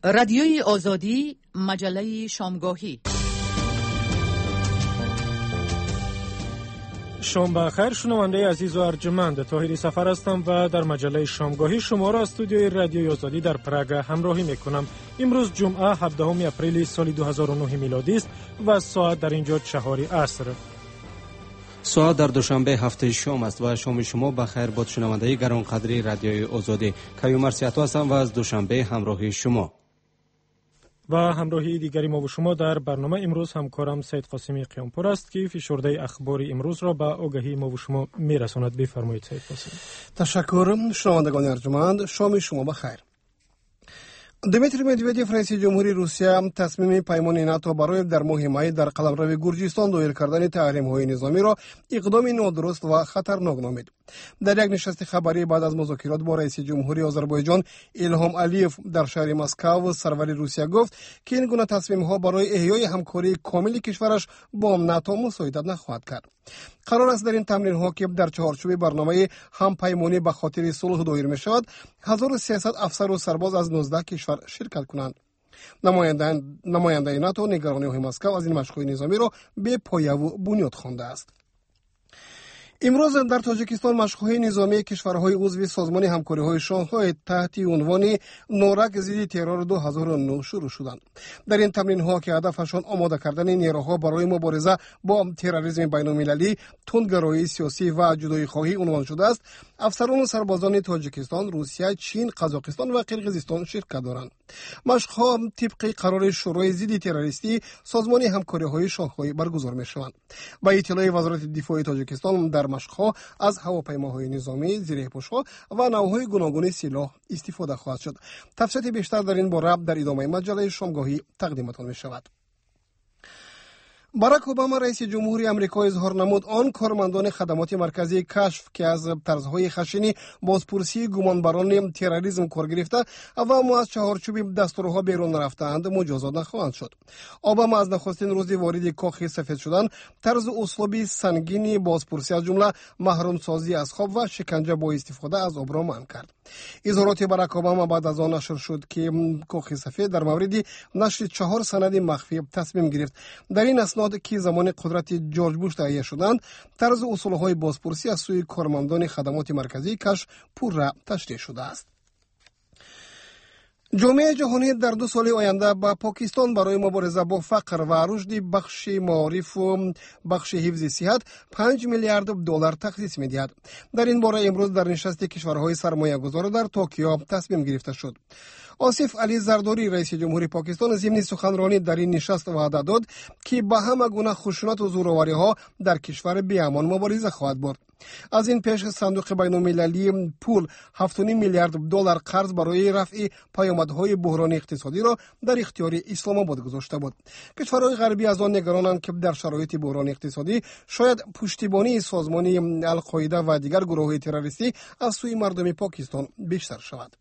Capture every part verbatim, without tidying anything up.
رادیوی آزادی، مجله شامگاهی. شام بخیر شنونده عزیز و ارجمند، طاهری سفر هستم و در مجله شامگاهی شما را از استودیوی رادیوی آزادی در پراگ همراهی میکنم. امروز جمعه هفدهم اپریل سال دو هزار و نه میلادی است و ساعت در اینجا چهار عصر. ساعت در دوشنبه هفته شام است و شام شما بخیر باد شنونده گرانقدری رادیوی آزادی. کیومرث عطا هستم و از دوشنبه همراهی شما. و همراهی دیگری ما و شما در برنامه امروز همکارم سید قاسمی قیامپور است که فشرده اخبار امروز را به آگاهی ما و شما میرساند. بفرمایید سید قاسمی. تشکر. شنوندگان ارجمند، شام شما بخیر. دمیتری مدودیف رئیس جمهوری روسیه تصمیم پیمان ناتو برای در ماه می در قلمرو گرجستان دایر کردن تحریم‌های نظامی را اقدام نادرست و خطرناک نامید. در یک نشست خبری بعد از مذاکرات با رئیس جمهوری آذربایجان ایلهام علیف در شهر مسکو، سرور روسیه گفت که این گونه تصمیم‌ها برای احیای همکاری کامل کشورش با ناتو مساعدت نخواهد کرد. قرار است در این تمرین‌ها که در چهارچوب برنامه همپیمانی به خاطر صلح دایر می‌شود، هزار و سیصد افسر و سرباز از نوزده کشور شرکت کنند. نماینده نماینده ناتو نگرانی‌های مسکو از این مشق‌های نظامی را بی پایه و بنیاد خوانده است. امروز در تاجیکستان مشق‌های نظامی کشورهای عضو سازمان همکاری‌های شانگهای تحت عنوان نورک ضد ترور دو هزار و نه شروع شدند. در این تمرین‌ها که هدفشان آماده کردن نیروها برای مبارزه با تروریسم بین‌المللی، تندگرایی سیاسی و جدایی‌خواهی عنوان شده است، افسران و سربازان تاجیکستان، روسیه، چین، قزاقستان و قرقیزستان شرکت دارند. مشق‌ها طبق قرار شورای ضد تروریستی سازمان همکاری‌های شانگهای برگزار می‌شوند. با اطلاع وزارت دفاع تاجیکستان، در مشق‌ها از هواپیماهای نظامی، زیره‌پوش‌ها و نوع‌های گوناگون سلاح استفاده خواهد شد. تفصیلات بیشتر در این باره در ادامه مجله شامگاهی تقدیمتان می‌شود. باراک اوباما رئیس جمهوری آمریکا اظهار نمود آن کارمندان خدمات مرکزی کشف که از طرزهای خشن بازپرسی گمانبران تروریسم کار گرفته و اما از چهارچوب دستورها بیرون رفتند مجازات نخواهند شد. اوباما از نخستین روز وارد کاخ سفید شدن طرز اسلوبی سنگین بازپرسی از جمله محرومسازی از خواب و شکنجه با استفاده از آب را منع کرد. اظهارات باراک اوباما بعد از آن نشر شد که کاخ سفید در مورد نشر چهار سند مخفی تصمیم گرفت. در این اسناد که زمان قدرت جورج بوش تهیه شدند، طرز اصولهای بازپرسی از سوی کارمندان خدمات مرکزی کشف پورا تشریح شده است. جامعه جهانی در دو سال آینده با پاکستان برای مبارزه با فقر و رشد بخش معارف و بخش حفظ صحت پنج میلیارد دلار تخصیص می‌دهد. در این باره امروز در نشست کشورهای سرمایه‌گذار در توکیو تصمیم گرفته شد. آصف علی زرداری رئیس جمهوری پاکستان ضمن سخنرانی در این نشست وعده داد که با همه گونه خشونت و زورآوری‌ها در کشور بی‌امان مبارزه خواهد برد. از این پیش صندوق بین‌المللی پول هفت و نیم میلیارد دلار قرض برای رفع پیامدهای بحران اقتصادی را در اختیار اسلام آباد گذاشته بود. کشورهای غربی از آن نگرانند که در شرایط بحران اقتصادی شاید پشتیبانی سازمان القاعده و دیگر گروه‌های تروریستی از سوی مردم پاکستان بیشتر شود.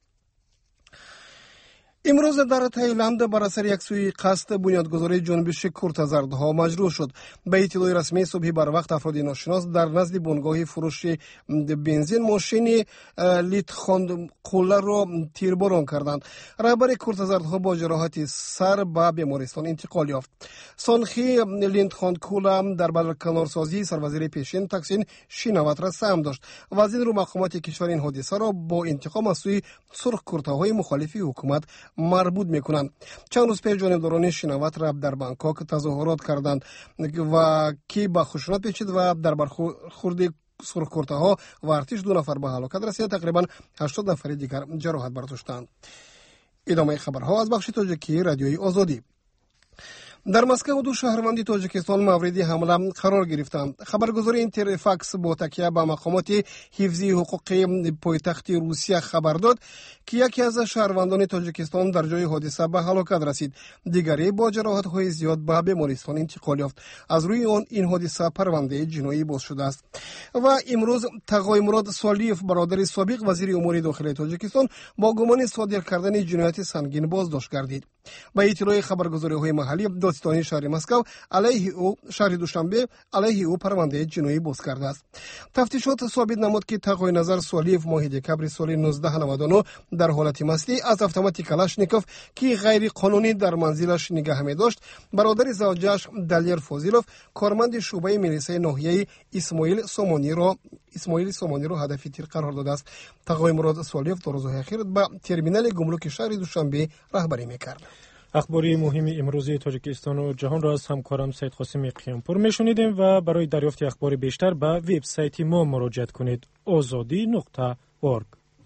امروز در تایلند بر اثر یک سوی قصد بنیادگذاری جنبش کرت‌زردها مجروح شد. به اطلاع رسمی صبح بر وقت افراد ناشناس در نزد بنگاه فروش بنزین ماشین لیتخاند قولر را تیرباران کردند. رهبر کرت‌زردها با جراحت سر به بیمارستان انتقال یافت. سانخی لیتخاند قولر در برکنارسازی سروزیر پیشین تکسین شینوات را سهم داشت. وزیر و مقامات کشور این حادثه را با انتقام از سوی سرخ کرت‌های مخالف حکومت مربوط میکنند. چند روز پیش جانبداران شینوات را در بانکوک تظاهرات کردند و کی با خشونت پیچید و در برخورد سرخکرت‌ها و ارتش دو نفر به هلاکت رسید. تقریبا هشتاد نفر دیگر جراحت برداشتند. ادامه خبرها از بخش تاجیکی رادیوی آزادی. در مسکو دو شهروند تاجیکستان مورد حمله قرار گرفتند. خبرگزاری اینترفاکس با تکیه به مقامات حفظی حقوق پایتخت روسیه خبر داد که یکی از شهروندان تاجیکستان در جای حادثه به هلاکت رسید. دیگری با جراحت‌های زیاد به بیمارستان انتقال یافت. از روی آن این حادثه پرونده جنایی باز شده است. و امروز تقای مراد سالیف برادر سابق وزیر امور داخلی تاجیکستان با گمان صادر کردن جنایت سنگین بازداشت گردید. با اطلاع خبرگزاری‌های محلی دادستانی شهر مسکو علیه او شهر دوشنبه علیه او پرونده جنایی باز کرده است. تفتیشات ثابت نمود که تقوی نظر سوالیف ماه دکبر سال نوزده نود و نه در حالت مستی از اتومات کلاشنیکوف که غیر قانونی در منزلش نگاه می داشت برادر زوجش دلیر فوزیلوف کارمند شعبه میلیسای ناحیه اسماعیل سومانی را اسماعیل سومانی را هدف تیر قرار داده است. تقوی مراد سوالیف در روزهای اخیر به ترمینال گمرک شهر دوشنبه رهبری می‌کرد. اخباری مهم امروزی تاجیکستان و جهان را از همکارم سید قاسم قیامپور میشنیدیم و برای دریافت اخبار بیشتر به وبسایت ما مراجعه کنید آزادی نقطه اورگ.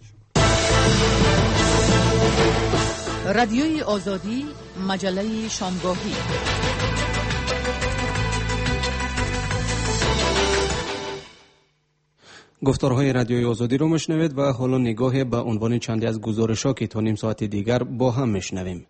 رادیوی آزادی، مجله شامگاهی. گفتارهای رادیوی آزادی رو میشنوید و حالا نگاه به عنوان چندی از گزارش‌ها که تا نیم ساعت دیگر با هم میشنویم.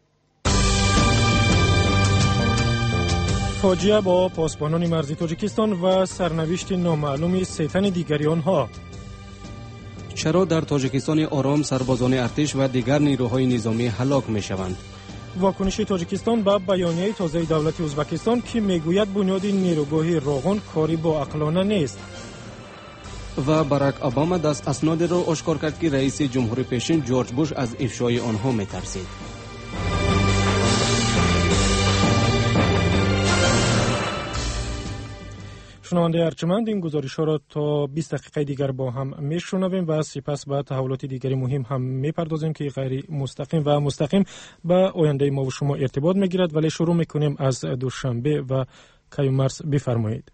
فاجعه با پاسبانان مرزی تاجیکستان و سرنوشت نامعلوم سه تن دیگری آنها. چرا در تاجیکستان آرام سربازان ارتش و دیگر نیروهای نظامی هلاک میشوند؟ واکنش تاجیکستان به بیانیه تازه دولت ازبکستان که میگوید بنیاد نیروگاه راغون کاری با عقلانه نیست. و باراک اوباما دست اسناد را آشکار کرد که رئیس جمهور پیشین جورج بوش از افشای آنها میترسید. شنونده ارجمند، این گزارش ها را تا بیست دقیقه دیگر با هم میشنویم و سپس به تحولات دیگری مهم هم میپردازیم که غیر مستقیم و مستقیم به آینده ما و شما ارتباط میگیرد. ولی شروع میکنیم از دوشنبه و کیومرث بفرمایید.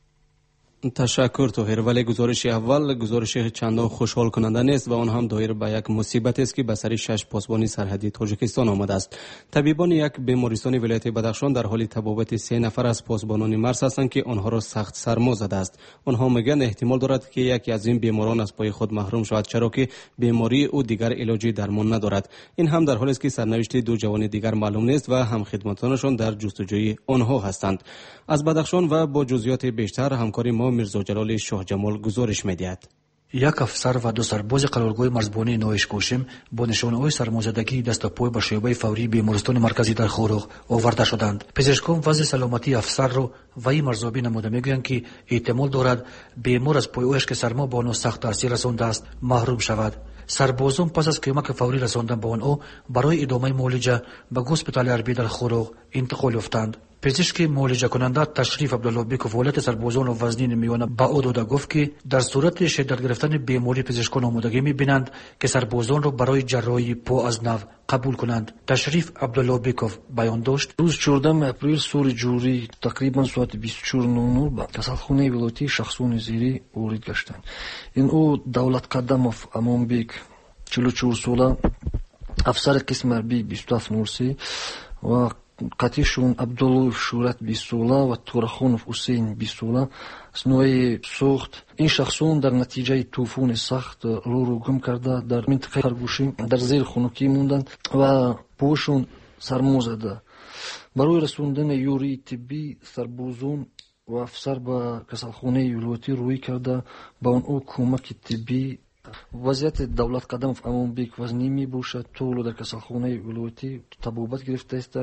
تشکر توهر. ولی گزارش اول گزارش چندان خوشحال کننده نیست و آن هم دایر به یک مصیبت است که به سر شش پاسبان سرحدی تاجیکستان آمده است. طبیبان یک بیمارستان ولایت بدخشان در حال طبابت سه نفر از پاسبانان مرز هستند که آنها را سخت سرما زده است. آنها میگن احتمال دارد که یکی از این بیماران از پای خود محروم شود، چرا که بیماری او دیگر علاجی درمان ندارد. این هم در حالی است که سرنوشت دو جوان دیگر معلوم نیست و هم خدمتانشان در جستجوی آنها هستند. از بدخشان و با جزئیات بیشتر همکاری ما میرزا جلال شاه جمال گزارش می‌دهد. یک افسر و دو سرباز قرارگاه مرزبانی نویش کوشم با نشانه‌های سرمازدگی دست و پای به شعبه فوری بیمارستان مرکزی در خوروغ آورده شدند. پزشکان وضع سلامتی افسر را وی مرزابی نموده میگویند که احتمال دارد بیمار از پایش که سرما با آن سخت تاثیر رسانده است محروم شود. سربازان پس از کمک فوری رساندن به آن او برای ادامه معالجه به هسپتال اربی در خوروغ انتقال یافتند. پزشک معالجه کننده تشریف عبدالله بیکوف ولایت سربازان و وزنین میانه با او داده گفت که در صورت شدت گرفتن بیماری پزشکان آمادگی میبینند که سربازان را برای جراحی پا از نو قبول کنند. تشریف عبدالله بیکوف بیان داشت: روز چهاردهم اپریل سال جوری تقریبا ساعت بیست و چهار نود و نه به کسالخانه ولایتی شخصان زیری وارد گشتند. این او دولت قدموف امانبек چهل و چهار ساله افسر قسم اربی بیست و هفت نود و سه و قطیشون عبدالله شورت بیست ساله و تورخانوف حسین بیست ساله از نوع سوخت. این شخصون در نتیجه طوفان سخت رو رو گم کرده در منطقه خرگوشی در زیر خنکی موندند و پوشون سرما زده. برای رسوندن یوری طبی سربازان و افسر به کسالخانه ولایتی روی کرده با اون او کمک طبی. وضعیت دولت قدموف امانبек وزنی می باشد. طول در کسالخانه ولایتی طبابت گرفته است،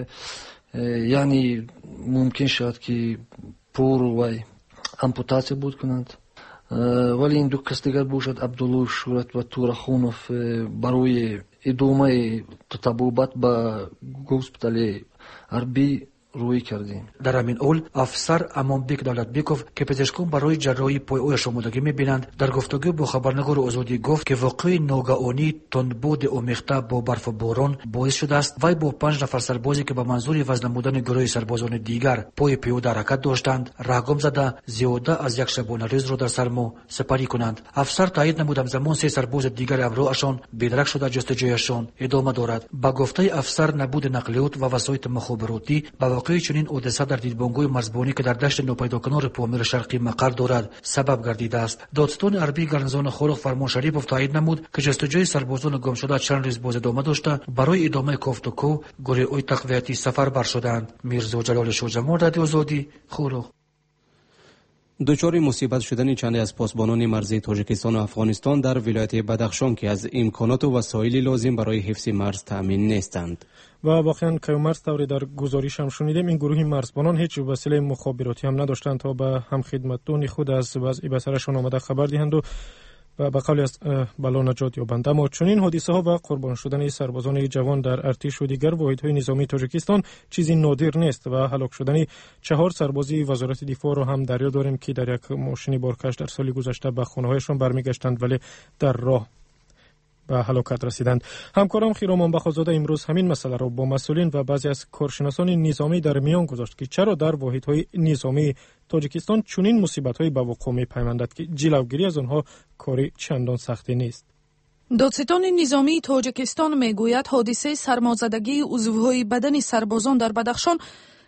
یعنی ممکن شد که پور و امپوتاسی بود کنند. ولی این دو کس دیگر باشد عبدالله شورت و تورخانوف برای ادامه طبابت به هسپتال اربی روی کردیم. در همین اول افسر امانبek دولتبیکوف که پزشکان برای جراحی پای اویش آمادگی میبینند در گفتگو با خبرنگار آزادی گفت که واقع ناگهانی تندباد آمیخته با برف و باران باعث شده است وی با پنج نفر سربازی که به منظور وزن نمودن گروه سربازان دیگر پای پیاده حرکت داشتند رقم زده زیاده از یک شبانه روز را در سرما سپری کنند. افسر تایید نمود زمان سه سرباز دیگر امروزشان بیدرک شده جستجویشان ادامه دارد. با گفته افسر نبود نقلیات و وسایل مخابراتی با واقعی چنین حادثه در دیدبانگاه مرزبانی که در دشت ناپیداکنار پامیر شرقی مقر دارد سبب گردیده است. دادستان اربی گرنزان خوروغ فرمان شریف تایید نمود که جستجوی سربازان گم شده چند روز باز ادامه داشته برای ادامه کوفتوکو گروه تقویتی سفر بر شدند. میرزا جلال شاه جمال رادیو آزادی خوروغ. دچار مصیبت شدن چندی از پاسبانان مرزی تاجیکستان و افغانستان در ولایت بدخشان که از امکانات و وسایل لازم برای حفظ مرز تامین نیستند. و واقعا کیومرز طوری در گزارش هم شنیدیم این گروه مرزبانان هیچ وسیله مخابراتی هم نداشتند تا به هم خدمتون خود از وضع بسرشان آمده خبر دهند و به قول از بلا نجات یابند. اما چنین حادثه ها و قربان شدن سربازان جوان در ارتش و دیگر واحدهای نظامی تاجیکستان چیزی نادر نیست و هلاک شدن چهار سربازی وزارت دفاع را هم در یاد داریم که در یک ماشین بارکش در سال گذشته به خانه‌هایشان برمیگشتند ولی در راه به هلاکت رسیدند. همکارم خیرامان بخازاده امروز همین مسئله را با مسئولین و بعضی از کارشناسان نظامی در میان گذاشت که چرا در واحدهای نظامی تاجیکستان چنین مصیبت‌هایی به وقوع می‌پیوندد که جلوگیری از آنها کاری چندان سختی نیست. دادستان نظامی تاجیکستان میگوید حادثه سرمازدگی عضوهای بدن سربازان در بدخشان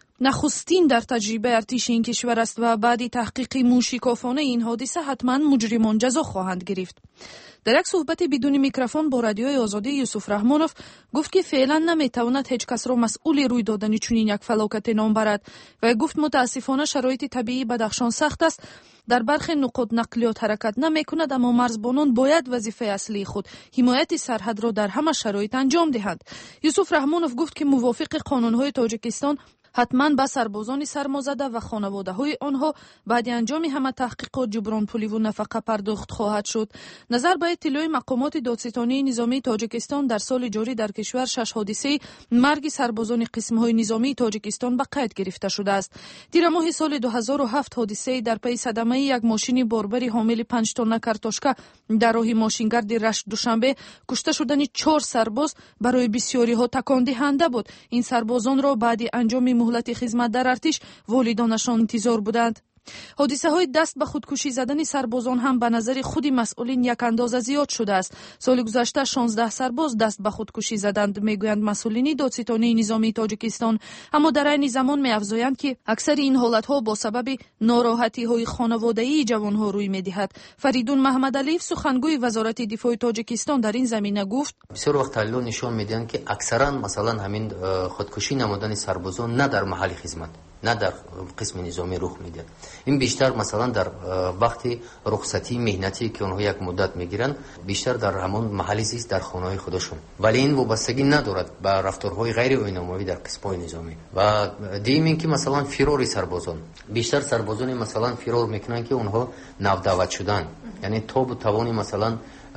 نخستین در تجربه ارتش این کشور است و بعد تحقیق موشکافانه این حادثه حتما مجرمان جزا خواهند گرفت. در یک صحبت بدون میکروفون با رادیوی آزادی یوسف رحمانوف گفت که فعلا نمیتواند هیچ کس را مسئول روی دادن چنین یک فلاکت نام برد و گفت متاسفانه شرایط طبیعی بدخشان سخت است. در برخی نقاط نقلیات حرکت نمی کند اما مرزبانان باید وظیفه اصلی خود حمایت سرحد را در همه شرایط انجام دهند. یوسف رحمانوف گفت که موافق قانون‌های تاجیکستان حتما به سربازان سرمازده و خانواده های آنها بعد انجام همه تحقیقات جبران پولی و نفقه پرداخت خواهد شد. نظر به اطلاع مقامات دادستانی نظامی تاجیکستان در سال جاری در کشور شش حادثه مرگ سربازان قسم های نظامی تاجیکستان به قید گرفته شده است. در ماه سال دو هزار و هفت حادثه در پی صدمه یک ماشین باربری حامل پنج تن کارتوشکا در راه ماشینگرد رشت دوشنبه کشته شدن چهار سرباز برای بسیاری ها تکان دهنده بود. این سربازان را بعد انجام مهلت خدمت در ارتش والدانشان انتظار بودند. حادثه های دست به خودکشی زدن سربازان هم به نظر خود مسئولین یک اندازه زیاد شده است. سال گذشته شانزده سرباز دست به خودکشی زدند میگویند مسئولین دادستانی نظامی تاجیکستان، اما در این زمان می‌افزایند که اکثر این حالت ها با سبب ناراحتی های خانوادگی جوان ها روی می‌دهد. فریدون محمد علیف سخنگوی وزارت دفاع تاجیکستان در این زمینه گفت بسیار وقت تحلیل نشان می‌دهند که اکثرا مثلا همین خودکشی نمودن سربازان نه در محل خدمت نه در قسم نظامی رخ میده. این بیشتر مثلا در وقتی رخصتی مهنتی که اونها یک مدت میگیرن بیشتر در همون محلی زیست در خانه‌های خودشون، ولی این وابستگی ندارد به رفتارهای غیر آیین‌نمایی در قسم‌های نظامی. و دیم این که مثلا فراری سربازان بیشتر سربازان مثلا فرار میکنن که اونها نودعوت شدن، یعنی تاب و توانی مثلا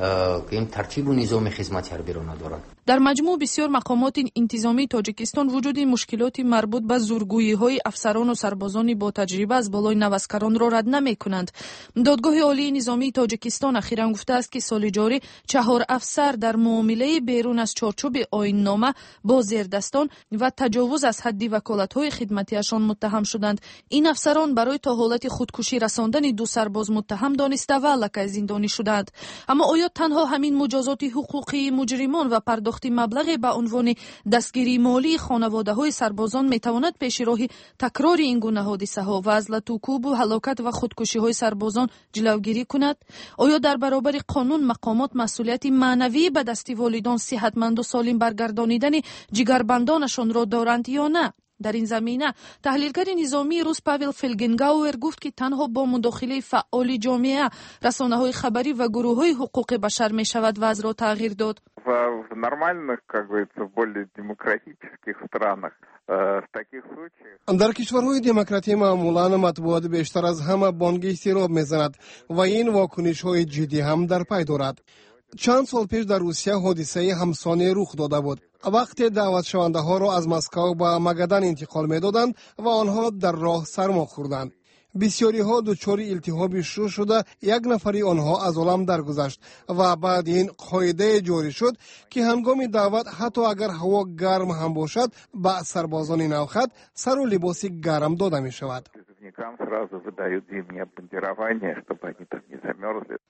که این ترتیب و نظام خدمت هر بیرون ندارن. در مجموع بسیار مقامات انتظامی تاجیکستان وجود مشکلات مربوط به زورگویی‌های افسران و سربازان با تجربه از بالای نوسکران را رد نمی‌کنند. دادگاه عالی نظامی تاجیکستان اخیراً گفته است که سال جاری چهار افسر در معامله بیرون از چارچوب آیین‌نامه با زیردستان و تجاوز از حد وکالت‌های خدمتیشان متهم شدند. این افسران برای تا حالت خودکشی رساندن دو سرباز متهم دانسته و لکه زندانی شدند. اما آیا تنها همین مجازات حقوقی مجرمان و پرداخت مبلغ به عنوان دستگیری مالی خانواده‌های سربازان میتواند پیش راه تکرار این گونه حادثه‌ها و از لطوکوب و هلاکت و خودکشی‌های سربازان جلوگیری کند؟ آیا در برابر قانون مقامات مسئولیت معنوی به دست والدان صحتمند و سالم برگردانیدن جگربندانشان را دارند یا نه؟ در این زمینه تحلیلگر نظامی روس پاول فلگنگاور گفت که تنها با مداخله فعال جامعه، رسانه‌های خبری و گروه‌های حقوق بشر می‌شود وضع را تغییر داد. В нормальных, как говорится, в более демократических странах в таких случаях در کشورهای دموکراتی معمولا مطبوعات بیشتر از همه بانگ استیراب میزند و این واکنش‌های جدی هم در پی دارد. چند سال پیش در روسیه حادثه همسانه رخ داده بود. وقتی دعوت شونده ها را از مسکو به مگدن انتقال می‌دادند و آنها در راه سرما خوردند. بسیاری ها دچار التهاب شروع شده، یک نفری آنها از عالم درگذشت و بعد این قاعده جاری شد که هنگام دعوت حتی اگر هوا گرم هم باشد به سربازان نوخط سر و لباس گرم داده می شود.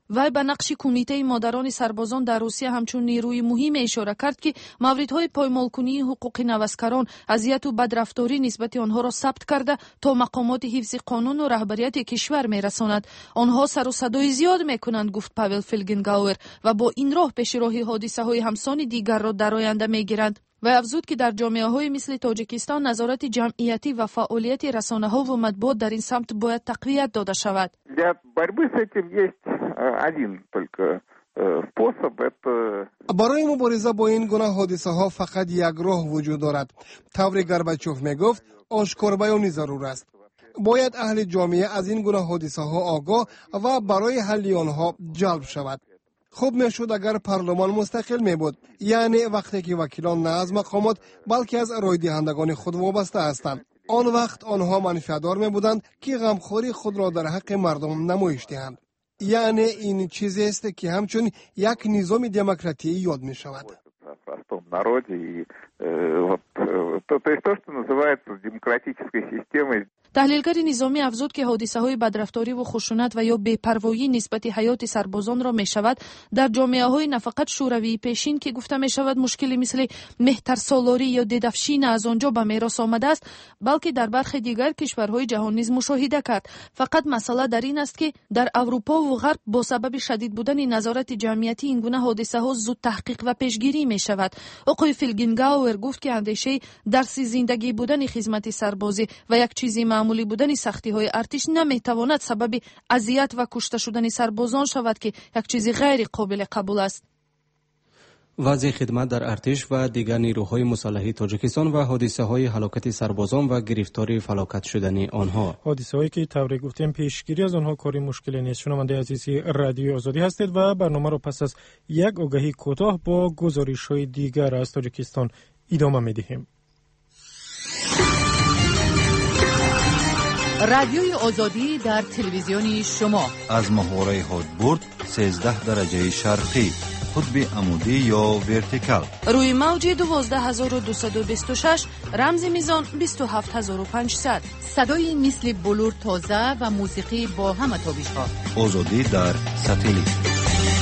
وی به نقش کمیته مادران سربازان در روسیه همچون نیروی مهم اشاره کرد که موردهای پایمالکنی حقوق نوسکران، اذیت و بدرفتاری نسبت آنها را ثبت کرده تا مقامات حفظ قانون و رهبریت کشور میرساند. آنها سر و صدای زیاد میکنند، گفت پاول فیلگنگاور، و با این راه پیش راه حادثه های همسان دیگر را در آینده میگیرند. و افزود که در جامعه های مثل تاجیکستان نظارت جمعیتی و فعالیت رسانه ها و مطبوعات در این سمت باید تقویت داده شود. برای مبارزه با این گونه حادثه ها فقط یک راه وجود دارد. طور گورباچوف میگفت آشکار بیانی ضرور است. باید اهل جامعه از این گونه حادثه ها آگاه و برای حل آنها جلب شود. خوب میشد اگر پارلمان مستقل می بود، یعنی وقتی که وکیلان نه از مقامات بلکه از رای دهندگان خود وابسته هستند. آن وقت آنها منفعتدار می بودند که غمخوری خود را در حق مردم نمایش دهند. یعنی این چیزی است که همچون یک نظام دموکراتی یاد می شود. تحلیلگر نظامی افزود که حادثه های بدرفتاری و خشونت و یا بی‌پروایی نسبت حیات سربازان را می شود در جامعه های نه فقط شوروی پیشین که گفته می شود مشکلی مثل مهترسالاری یا دیدفشین از آنجا به میراث آمده است، بلکه در برخی دیگر کشورهای جهان نیز مشاهده کرد. فقط مسئله در این است که در اروپا و غرب با سبب شدید بودن نظارت جمعیتی این گونه حادثه ها زود تحقیق و پیشگیری می شود. آقای فیلگنگاور گفت که اندیشه درس زندگی بودن خدمت سربازی و یک چیزی معمولی بودن سختی های ارتش نمیتواند سبب اذیت و کشته شدن سربازان شود که یک چیز غیر قابل قبول است. وضع خدمت در ارتش و دیگر نیروهای مسلح تاجیکستان و حادثه های هلاکت سربازان و گرفتاری فلاکت شدن آنها. حادثه هایی که طوری گفتیم پیشگیری از آنها کاری مشکلی نیست. شنونده عزیزی رادیو آزادی هستید و برنامه را پس از یک آگهی کوتاه با گزارش های دیگر از تاجیکستان ادامه می‌دهیم. رادیوی آزادی در تلویزیون شما از محوره هودبورد سیزده درجه شرقی، قطب عمودی یا ورتیکال، روی موج دوازده هزار و دویست و بیست و شش، رمز میزان بیست و هفت هزار و پانصد. صدای مثل بلور تازه و موسیقی با همه تابش ها. آزادی در ساتلیت.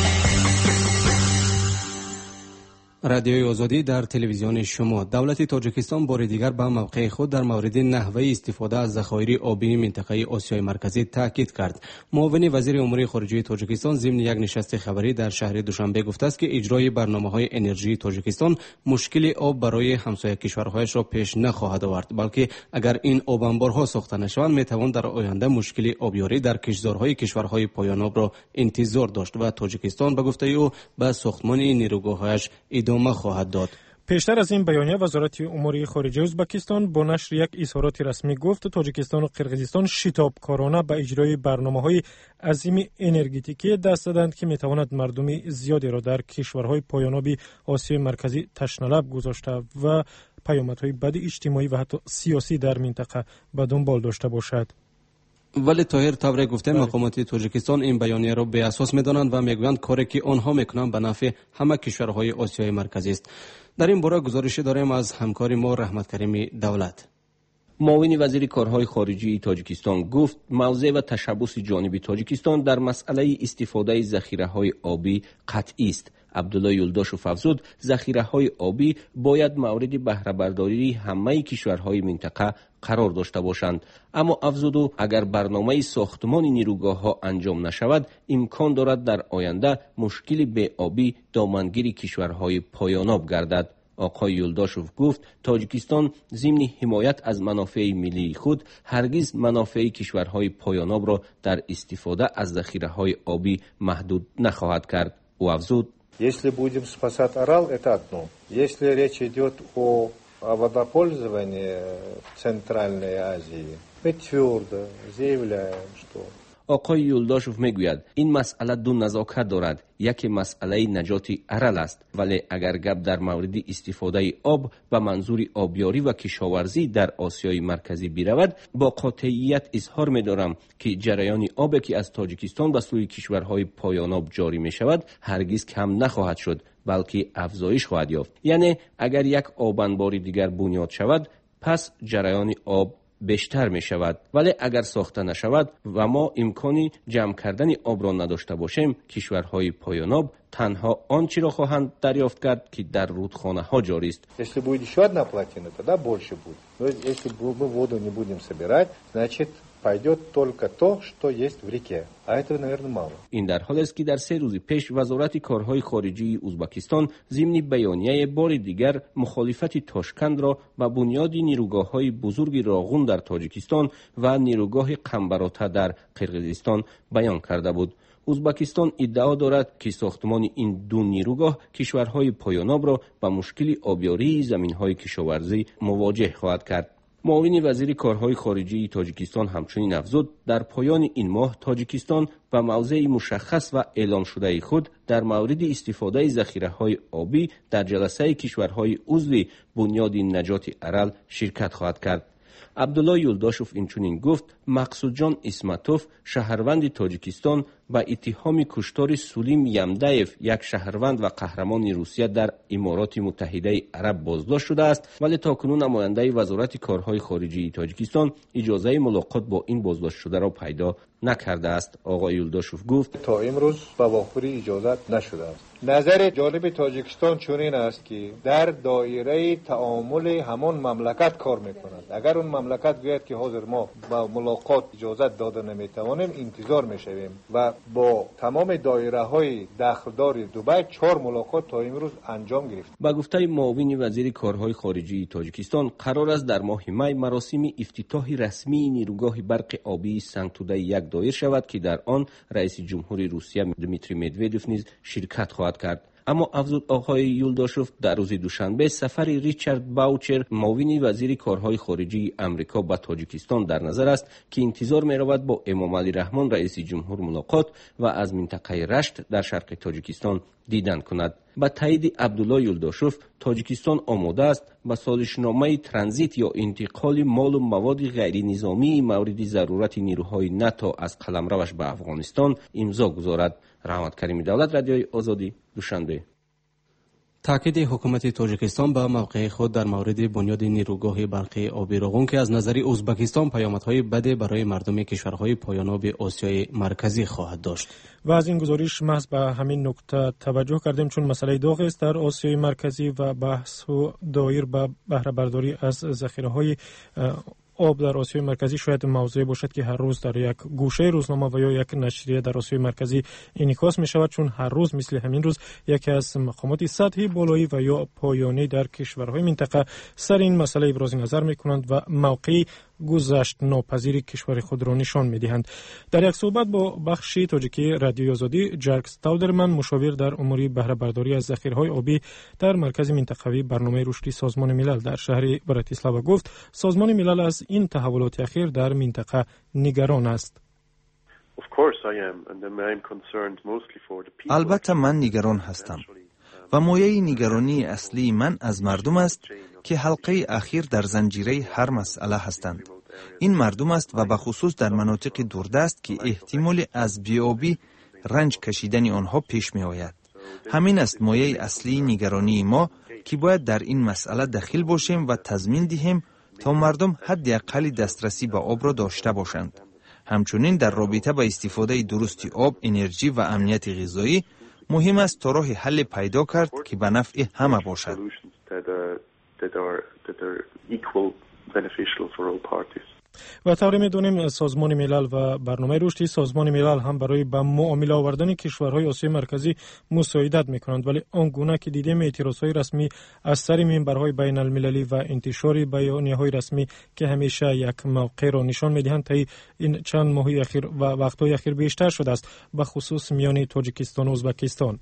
رادیوی آزادی در تلویزیون شما. دولت تاجیکستان بار دیگر به موقع خود در مورد نحوه استفاده از ذخایر آبی منطقه آسیای مرکزی تاکید کرد. معاون وزیر امور خارجه تاجیکستان ضمن یک نشست خبری در شهر دوشنبه گفته است که اجرای برنامه‌های انرژی تاجیکستان مشکل آب برای همسایه کشورهایش را پیش نخواهد آورد، بلکه اگر این آب انبارها ساخته نشوند میتوان در آینده مشکل آبیاری در کشتزارهای کشورهای پایان آب را انتظار داشت و تاجیکستان به گفته او به ساختمان نیروگاه‌هایش ادامه خواهد داد. پیشتر از این بیانیه وزارت امور خارجه ازبکستان با نشر یک اظهارات رسمی گفت تاجیکستان و قرقیزستان شتابکارانه به اجرای برنامه‌های عظیم انرژتیکی دست دادند که میتواند مردم زیادی را در کشورهای پایان‌آب آسیای مرکزی تشنه‌لب گذاشته و پیامدهای بد اجتماعی و حتی سیاسی در منطقه به دنبال داشته باشد. ولی طاهر طبری گفته مقامات تاجیکستان این بیانیه را بی اساس می‌دانند و میگویند کاری که آنها میکنند به نفع همه کشورهای آسیای مرکزی است. در این باره گزارش داریم از همکار ما رحمت کریم دولت. معاون وزیر کارهای خارجی تاجیکستان گفت موضع و تشبث جانب تاجیکستان در مسئله استفاده ذخیره‌های آبی قطعی است. عبدالله یولداشوف افزود ذخیره‌های آبی باید مورد بهره برداری همه کشورهای منطقه قرار داشته باشند، اما افزود اگر برنامه ساختمان نیروگاه‌ها انجام نشود امکان دارد در آینده مشکل به آبی دامنگیر کشورهای پایان‌آب گردد. آقای یولداشوف گفت تاجیکستان ضمن حمایت از منافع ملی خود هرگز منافع کشورهای پایان‌آب را در استفاده از ذخیره‌های آبی محدود نخواهد کرد. او افزود Если будем спасать Арал, это одно. Если речь идет о, о водопользовании в Центральной Азии, мы твердо заявляем, что آقای یولداشوف میگوید این مسئله دو نزاکت دارد. یک مسئله نجات ارل است، ولی اگر گپ در مورد استفاده آب به منظور آبیاری و کشاورزی در آسیای مرکزی برود، با قاطعیت اظهار می‌دارم که جریان آبی که از تاجیکستان به سوی کشورهای پایان آب جاری می شود هرگز کم نخواهد شد، بلکه افزایش خواهد یافت. یعنی اگر یک آب انبار دیگر بنیاد شود، پس جریان آب بیشتر می شود. ولی اگر ساخته نشود و ما امکانی جمع کردن آب را نداشته باشیم، کشورهای پایان آب تنها آنچه را خواهند دریافت کرد که در رودخانه ها جاری است. Если будет еще одна плотина, тогда больше будет. Но если мы воду не будем собирать, значит пойдет только то, что есть в реке. А этого, наверное, мало. این در حالی است که در سه روز پیش وزارت کارهای خارجی ازبکستان ضمن بیانیه بار دیگر مخالفت تاشکند را به بنیاد نیروگاه‌های بزرگ راغون در تاجیکستان و نیروگاه قمبراته در قرقیزستان بیان کرده بود. ازبکستان ادعا دارد که ساختمان این دو نیروگاه کشورهای پایاناب را به مشکل آبیاری زمین‌های کشاورزی مواجه خواهد کرد. معاون وزیر کارهای خارجی تاجیکستان همچنین افزود در پایان این ماه تاجیکستان به موضع مشخص و اعلام شده خود در مورد استفاده ذخیره‌های آبی در جلسه کشورهای عضو بنیاد نجات ارل شرکت خواهد کرد. عبدالله یولداشوف اینچنین گفت مقصود جان اسمتوف شهروند تاجیکستان با اتهام کشتار سولیم یمدایف یک شهروند و قهرمان روسیه در امارات متحده عرب بازداشت شده است، ولی تاکنون نماینده وزارت کارهای خارجی تاجیکستان اجازه ملاقات با این بازداشت شده را پیدا نکرده است. آقای یولداشوف گفت تا امروز به واخوری اجازت نشده است. نظر جانب تاجیکستان چنین است که در دایره تعامل همان مملکت کار میکند. اگر اون مملکت گوید که حاضر ما با ملاقات اجازت داده نمیتوانیم، انتظار میشویم و با تمام دایره های دخلدار دبی چهار ملاقات تا امروز انجام گرفت. با گفته معاون وزیر کارهای خارجی تاجیکستان قرار است در ماه می مراسم افتتاح رسمی نیروگاه برق آبی سنگتوده یک دایر شود که در آن رئیس جمهور روسیه دمیتری مدودوف نیز شرکت خواهد کرد. اما افزود آقای یولداشوف در روز دوشنبه سفر ریچارد باوچر معاون وزیر کارهای خارجی امریکا به تاجیکستان در نظر است که انتظار می رود با امام علی رحمان رئیس جمهور ملاقات و از منطقه رشت در شرق تاجیکستان دیدن کند. با تایید عبدالله یولداشوف تاجیکستان آماده است با سازشنامه ترانزیت یا انتقال مال و مواد غیر نظامی مورد ضرورت نیروهای ناتو از قلمروش به افغانستان امضا گذارد. رحمت کریمی دولت، رادیوی آزادی، دوشنبه. تاکید حکومت تاجیکستان به موقع خود در مورد بنیاد نیروگاه برقی آبی راغون که از نظر ازبکستان پیامدهای بد برای مردم کشورهای پایاناب آسیای مرکزی خواهد داشت. و از این گزارش محض به همین نکته توجه کردیم چون مسئله داغ است در آسیای مرکزی و بحث و دایر به بهره برداری از ذخیره‌های آب در آسیای مرکزی شاید موضوعی باشد که هر روز در یک گوشه روزنامه و یا یک نشریه در آسیای مرکزی انعکاس می شود، چون هر روز مثل همین روز یکی از مقامات سطحی بالایی و یا پایانی در کشورهای منطقه سر این مسئله ابراز نظر می کنند و موقعی گذشت ناپذیر کشور خود را نشان می دهند. در یک صحبت با بخش تاجیکی رادیوی آزادی، جاک استاودرمن مشاور در امور بهره برداری از ذخیره‌های آبی در مرکز منطقوی برنامه رشد سازمان ملل در شهر براتیسلاوا گفت سازمان ملل از این تحولات اخیر در منطقه نگران است. البته من نگران هستم و مایه نگرانی اصلی من از مردم است که حلقه اخیر در زنجیره هر مسئله هستند. این مردم است و به خصوص در مناطق دوردست که احتمال از بیابی رنج کشیدن آنها پیش می آید. همین است مایه اصلی نگرانی ما که باید در این مسئله دخیل باشیم و تضمین دهیم تا مردم حداقل دسترسی به آب را داشته باشند. همچنین در رابطه با استفاده درستی آب، انرژی و امنیت غذایی مهم است تا راه حل پیدا کرد که به نفع همه باشد. و طوری می‌دانیم سازمان ملل و برنامه رشد سازمان ملل هم برای به معامله آوردن کشورهای آسیای مرکزی مساعدت می‌کنند، ولی آنگونه که دیدیم اعتراضهای رسمی از سر منبرهای بین المللی و انتشار بیانیه‌های رسمی که همیشه یک موقع را نشان می‌دهند تا این چند ماه اخیر و وقت‌های اخیر بیشتر شده است، به خصوص میان تاجیکستان و ازبکستان.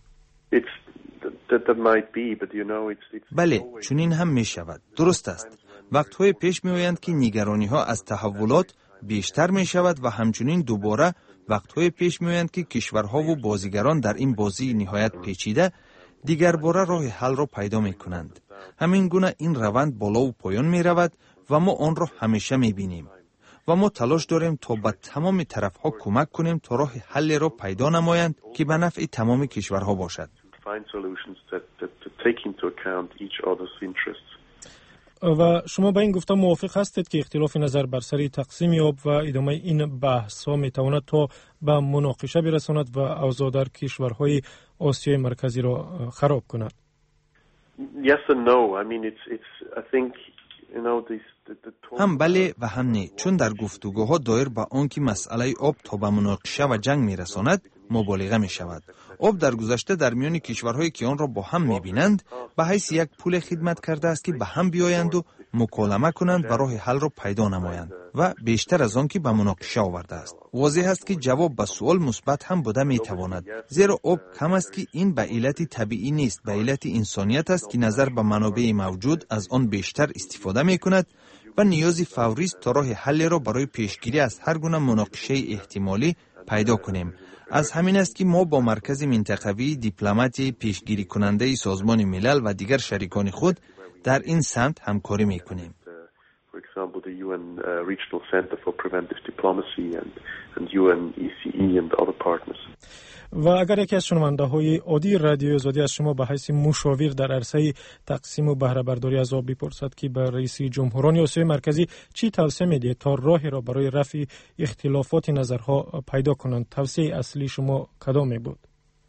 بله، چنین هم می شود. درست است. وقت‌های پیش می آیند که نگرانی ها از تحولات بیشتر می شود و همچنین دوباره وقت‌های پیش می آیند که کشورها و بازیگران در این بازی نهایت پیچیده دیگر باره راه حل را پیدا می کنند. همین گونه این روند بالا و پایان می رود و ما آن را همیشه می بینیم. و ما تلاش داریم تا به تمام طرف‌ها کمک کنیم تا راه حل را پیدا نمایند که به نفع تمام کشورها باشد. و شما با این گفته موافق هستید که اختلاف نظر بر سر تقسیم آب و ادامه این بحث ها می تواند تا به مناقشه برساند و اوضاع در کشورهای آسیای مرکزی را خراب کند؟ Yes and no. I mean it's it's I think you know these هم بله و هم نه، چون در گفتگوها دایر به آنکه مسئله آب تا به مناقشه و جنگ میرساند مبالغه می شود. آب در گذشته در میان کشورهایی که آن را با هم می بینند به حیث یک پول خدمت کرده است که به هم بیایند و مکالمه کنند و راه حل را پیدا نمایند و بیشتر از آن که به مناقشه آورده است. واضح است که جواب به سوال مثبت هم بوده می تواند، زیرا آب کم است که این به علت طبیعی نیست، به علت انسانیت است که نظر به منابع موجود از آن بیشتر استفاده می کند و نیازی فوری است تا راه حل را برای پیشگیری از هر گونه مناقشه احتمالی پیدا کنیم. از همین است که ما با مرکز منطقوی دیپلماتی پیشگیری کننده سازمان ملل و دیگر شریکان خود در این سمت همکاری میکنیم. For example, the U N uh, Regional Center for Preventive Diplomacy and, and U N E C E and other partners. و اگر یکی از شنونده های عادی رادیو آزادی از شما به حیث مشاور در عرصه تقسیم و بهره برداری از آب بپرسد که به رئیس جمهوران آسیای مرکزی چی توصیه میدهید تا راهی را برای رفع اختلافات نظرها پیدا کنند، توصیه اصلی شما کدام می بود؟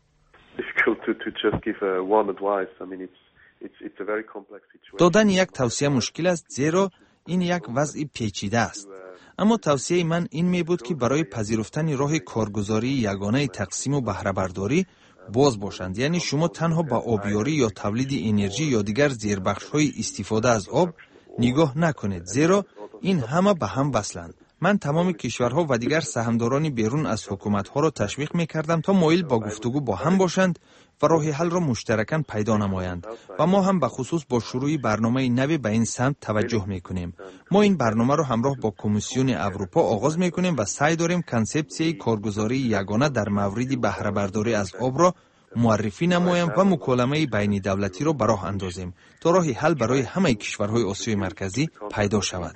دادن یک توصیه مشکل است، زیرا این یک وضع پیچیده است. اما توصیه من این می بود که برای پذیرفتن راه کارگزاری یگانه تقسیم و بهره برداری باز باشند، یعنی شما تنها با آبیاری یا تولید انرژی یا دیگر زیربخش‌های استفاده از آب نگاه نکنید، زیرا این همه به هم وصلند. من تمام کشورها و دیگر سهامداران بیرون از حکومت‌ها را تشویق می‌کردم تا مایل با گفتگو با هم باشند و راه حل را مشترکاً پیدا نمایند و ما هم به خصوص با شروع برنامه نوی به این سمت توجه می‌کنیم. ما این برنامه را همراه با کمیسیون اروپا آغاز می‌کنیم و سعی داریم کنسپسیای کارگزاری یگانه در مورد بهره برداری از آب را معرفی نماییم و مکالمه بین دولتی را به راه اندازیم تا راه حل برای همه کشورهای آسیای مرکزی پیدا شود.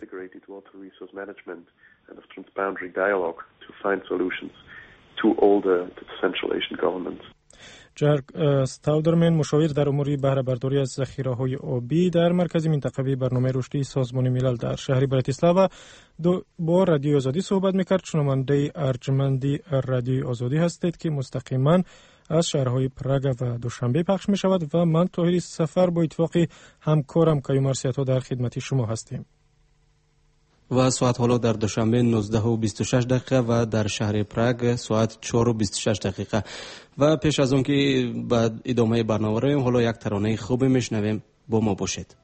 and of transboundary dialogue to find solutions to all the, the Central Asian governments. جرک استاودرمن مشاور در امور بهره برداری از ذخیره‌های آبی در مرکز منطقوی برنامه رشدی سازمان ملل در شهر براتیسلاوا با رادیو آزادی صحبت می‌کرد. شنونده ارجمندی رادیو آزادی هستید که مستقیما از شهرهای پراگ و دوشنبه پخش می‌شود و من طاهری سفر با اتفاق همکارم کیومرسیاتو در خدمت شما هستیم. و ساعت حالا در دوشنبه نوزده و بیست و شش دقیقه و در شهر پراگ ساعت چهار و بیست و شش دقیقه. و پیش از اون که بعد ادامه برنامه رویم حالا یک ترانه خوب میشنویم، با ما باشید.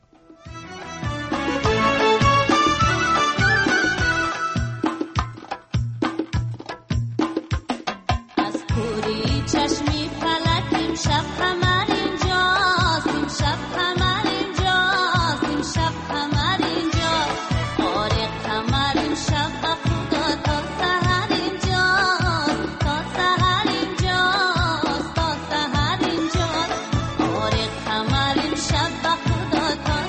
تا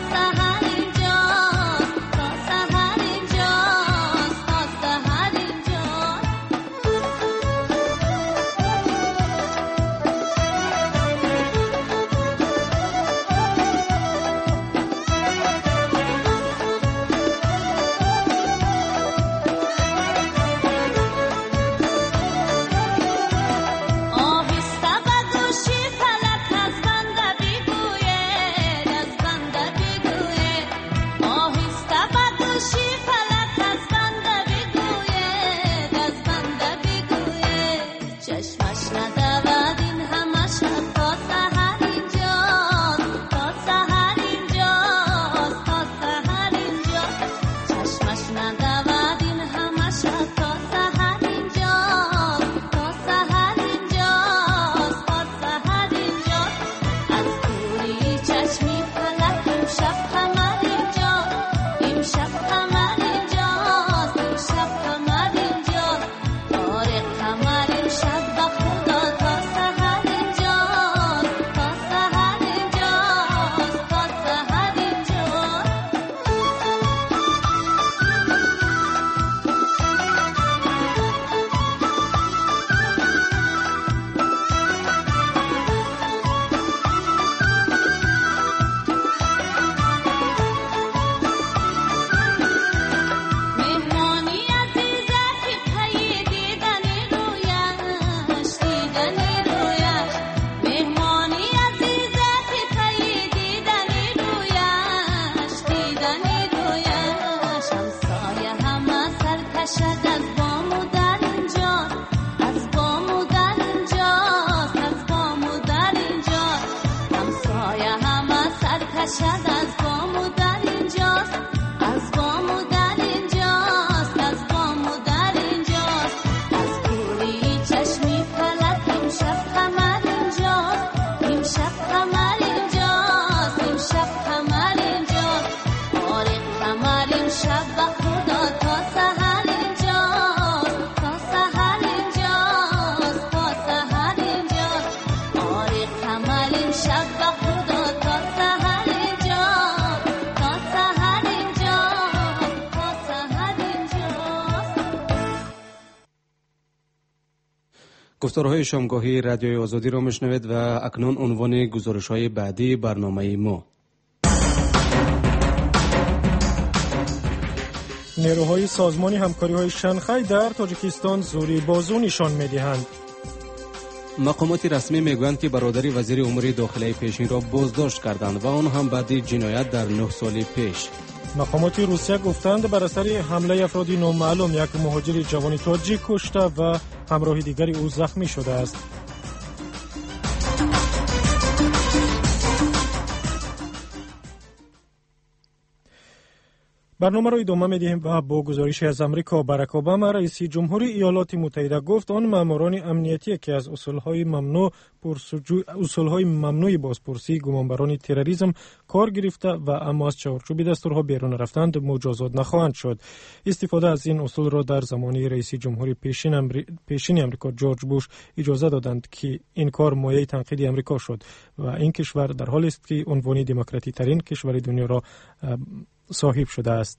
کشد از بام و در اینجا، از بام و در اینجا، از بام و در اینجا، همسایه همه سر کشد از بام و در اینجا، از بام و در اینجا، از بام و در اینجا، از گوری چشمی فلک امشب قمر اینجا، امشب قمر اینجا، امشب قمر اینجا، آره قمر امشب با خدا تا سحر اینجا، تا سحر اینجا، تا سحر اینجا، آره قمر امشب با خدا تا سحر اینجا، تا سحر اینجا، تا سحر اینجا. گفتارهای شامگاهی رادیوی آزادی را میشنوید و اکنون عنوان گزارش‌های بعدی برنامه ما. نیروهای سازمان همکاری‌های شنغهای در تاجیکستان زوری بازو نشان می‌دهند. مقامات رسمی میگویند که برادری وزیر امور داخلی پیشین را بازداشت کردند و آن هم بعد جنایت در نه سال پیش. مقامات روسیه گفتند بر اثر حمله افرادی نامعلوم یک مهاجر جوان تاجیک کشته و همراه دیگری او زخمی شده است. برنامه را ادامه می‌دهیم و با گزارشی از امریکا. باراک اوباما رئیس جمهوری ایالات متحده گفت آن ماموران امنیتی که از اصولهای ممنوع پرسجو اصولهای ممنوع بازپرسی گمانبران تروریسم کار گرفته و اما از چارچوب دستورها بیرون رفتند مجازات نخواهند شد. استفاده از این اصول را در زمان رئیس جمهوری پیشین, امری... پیشین امریکا جورج بوش اجازه دادند که این کار مایه تنقید امریکا شد و این کشور در حالی است که عنوان دموکراتی ترین کشور دنیا را صاحب شده است.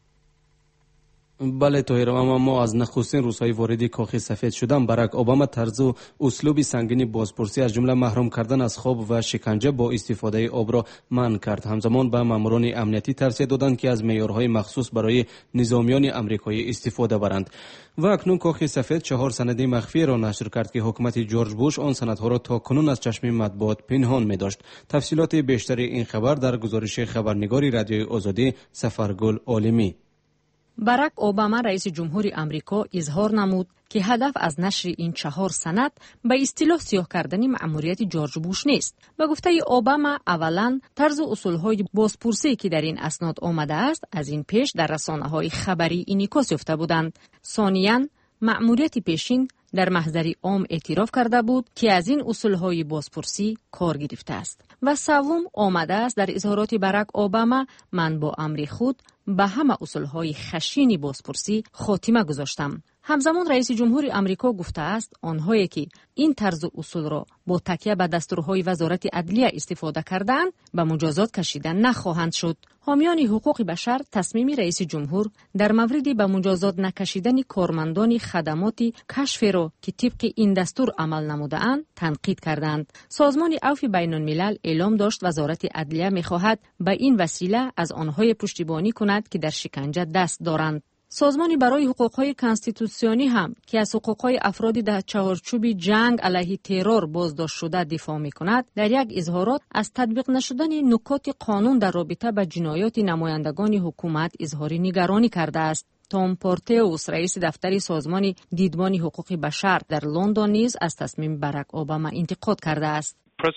بله طاهر، اما ما از نخستین روزهای وارد کاخ سفید شدن باراک اوباما طرز و اسلوب سنگین بازپرسی از جمله محروم کردن از خواب و شکنجه با استفاده آب را منع کرد. همزمان به ماموران امنیتی توصیه دادند که از معیارهای مخصوص برای نظامیان آمریکایی استفاده برند. و اکنون کاخ سفید چهار سند مخفی را نشر کرد که حکومت جورج بوش آن سندها را تا کنون از چشم مطبوعات پنهان می داشت. تفصیلات بیشتر این خبر در گزارش خبرنگار رادیوی آزادی سفرگل عالمی. باراک اوباما رئیس جمهوری آمریکا اظهار نمود که هدف از نشر این چهار سند به اصطلاح سیاه کردن مأموریت جورج بوش نیست. به گفته اوباما اولا طرز و اصولهای بازپرسی که در این اسناد آمده است از این پیش در رسانه‌های خبری انعکاس یافته بودند. ثانیاً مأموریت پیشین در محضر عام اعتراف کرده بود که از این اصولهای بازپرسی کار گرفته است. و سوم آمده است در اظهارات باراک اوباما من با امر خود به همه اصولهای خشین بازپرسی خاتمه گذاشتم. همزمان رئیس جمهوری آمریکا گفته است آنهایی که این طرز اصول را با تکیه به دستورهای وزارت عدلیه استفاده کردند به مجازات کشیده نخواهند شد. حامیان حقوق بشر تصمیم رئیس جمهور در مورد به مجازات نکشیدن کارمندان خدمات کشف را که طبق این دستور عمل نموده‌اند تنقید کردند. سازمان عفو بین الملل اعلام داشت وزارت عدلیه می‌خواهد به این وسیله از آنهای پشتیبانی کند که در شکنجه دست دارند. سازمانی برای حقوق‌های کانستیتوسیونی هم که از حقوق‌های افراد در چارچوب جنگ علیه ترور بازداشت شده دفاع می‌کند در یک اظهارات از تطبیق نشدن نکات قانون در رابطه با جنایات نمایندگان حکومت اظهار نگرانی کرده است. توم پورتئوس رئیس دفتر سازمان دیدبان حقوق بشر در لندن نیز از تصمیم باراک اوباما انتقاد کرده است.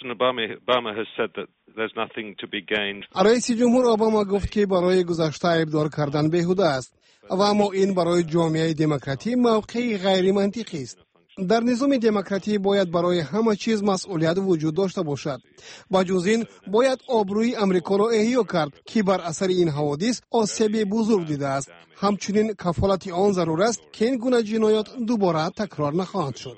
رئیس جمهور اوباما گفت که برای گذشته ابدار کردن بیهوده است و اما این برای جامعه دموکراتی موقعی غیر منطقی است. در نظام دموکراتی باید برای همه چیز مسئولیت وجود داشته باشد. با جز این باید آبروی امریکا را احیا کرد که بر اثر این حوادث آسیب بزرگ دیده است. همچنین کفالت آن ضرور است که این گونه جنایات دوباره تکرار نخواهد شد.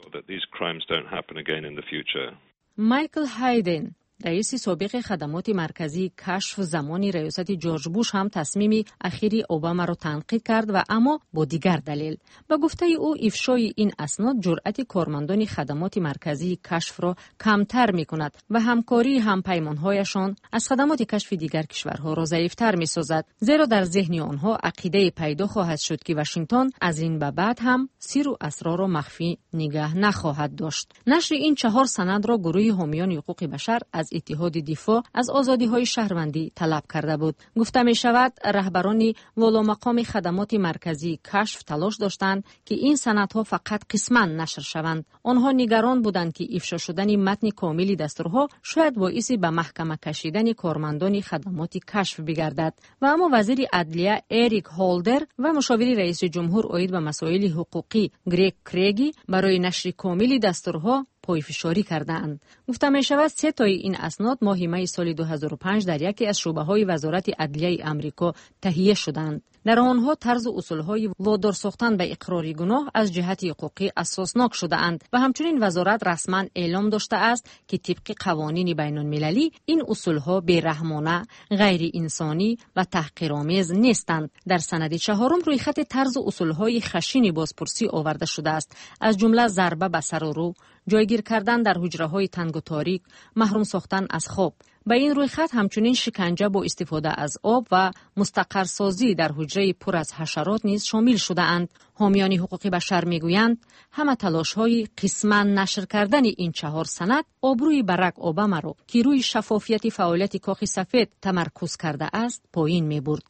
مایکل هایدن رئیس سابق خدمات مرکزی کشف زمان ریاست جورج بوش هم تصمیم اخیری اوباما را تنقید کرد و اما با دیگر دلیل. با گفته او افشای این اسناد جرأت کارمندان خدمات مرکزی کشف را کمتر می کند و همکاری همپیمانهایشان از خدمات کشف دیگر کشورها را ضعیفتر می سازد، زیرا در ذهن آنها عقیده پیدا خواهد شد که واشنگتن از این به بعد هم سیر و اسرار را مخفی نگه نخواهد داشت. نشر این چهار سند را گروه حامیان حقوق بشر از از اتحاد دفاع از آزادی‌های شهروندی طلب کرده بود. گفته می شود رهبران ولامقام خدمات مرکزی کشف تلاش داشتند که این سندها فقط قسماً نشر شوند. آنها نگران بودند که افشا شدن متن کامل دستورها شاید باعث به محکمه کشیدن کارمندان خدمات کشف بگردد. و اما وزیر عدلیه اریک هولدر و مشاور رئیس جمهور عاید به مسائل حقوقی گریگ کریگی برای نشر کامل دستورها پایفشاری کردند. گفته می شود سه تای این اسناد ماه می سال دو هزار و پنج در یکی از شعبه‌های وزارت عدلیه آمریکا تهیه شدند. در آنها طرز و اصول‌های وادار ساختن به اقرار گناه از جهت حقوقی اساسناک شده اند و همچنین وزارت رسما اعلام داشته است که طبق قوانین بین‌المللی این اصول‌ها بی‌رحمانه، غیر انسانی و تحقیرآمیز نیستند. در سند چهارم روی خط طرز و اصول‌های خشن بازپرسی آورده شده است، از جمله ضربه به سر و رو، جایگیر کردن در حجره‌های تنگ و تاریک، محروم ساختن از خواب. به این روی خط همچنین شکنجه با استفاده از آب و مستقرسازی در حجره پر از حشرات نیز شامل شده اند. حامیان حقوق بشر میگویند همه تلاش‌های قسماً نشر کردن این چهار سند آبروی براک اوباما را که روی شفافیت فعالیت کاخ سفید تمرکز کرده است پایین می‌برد.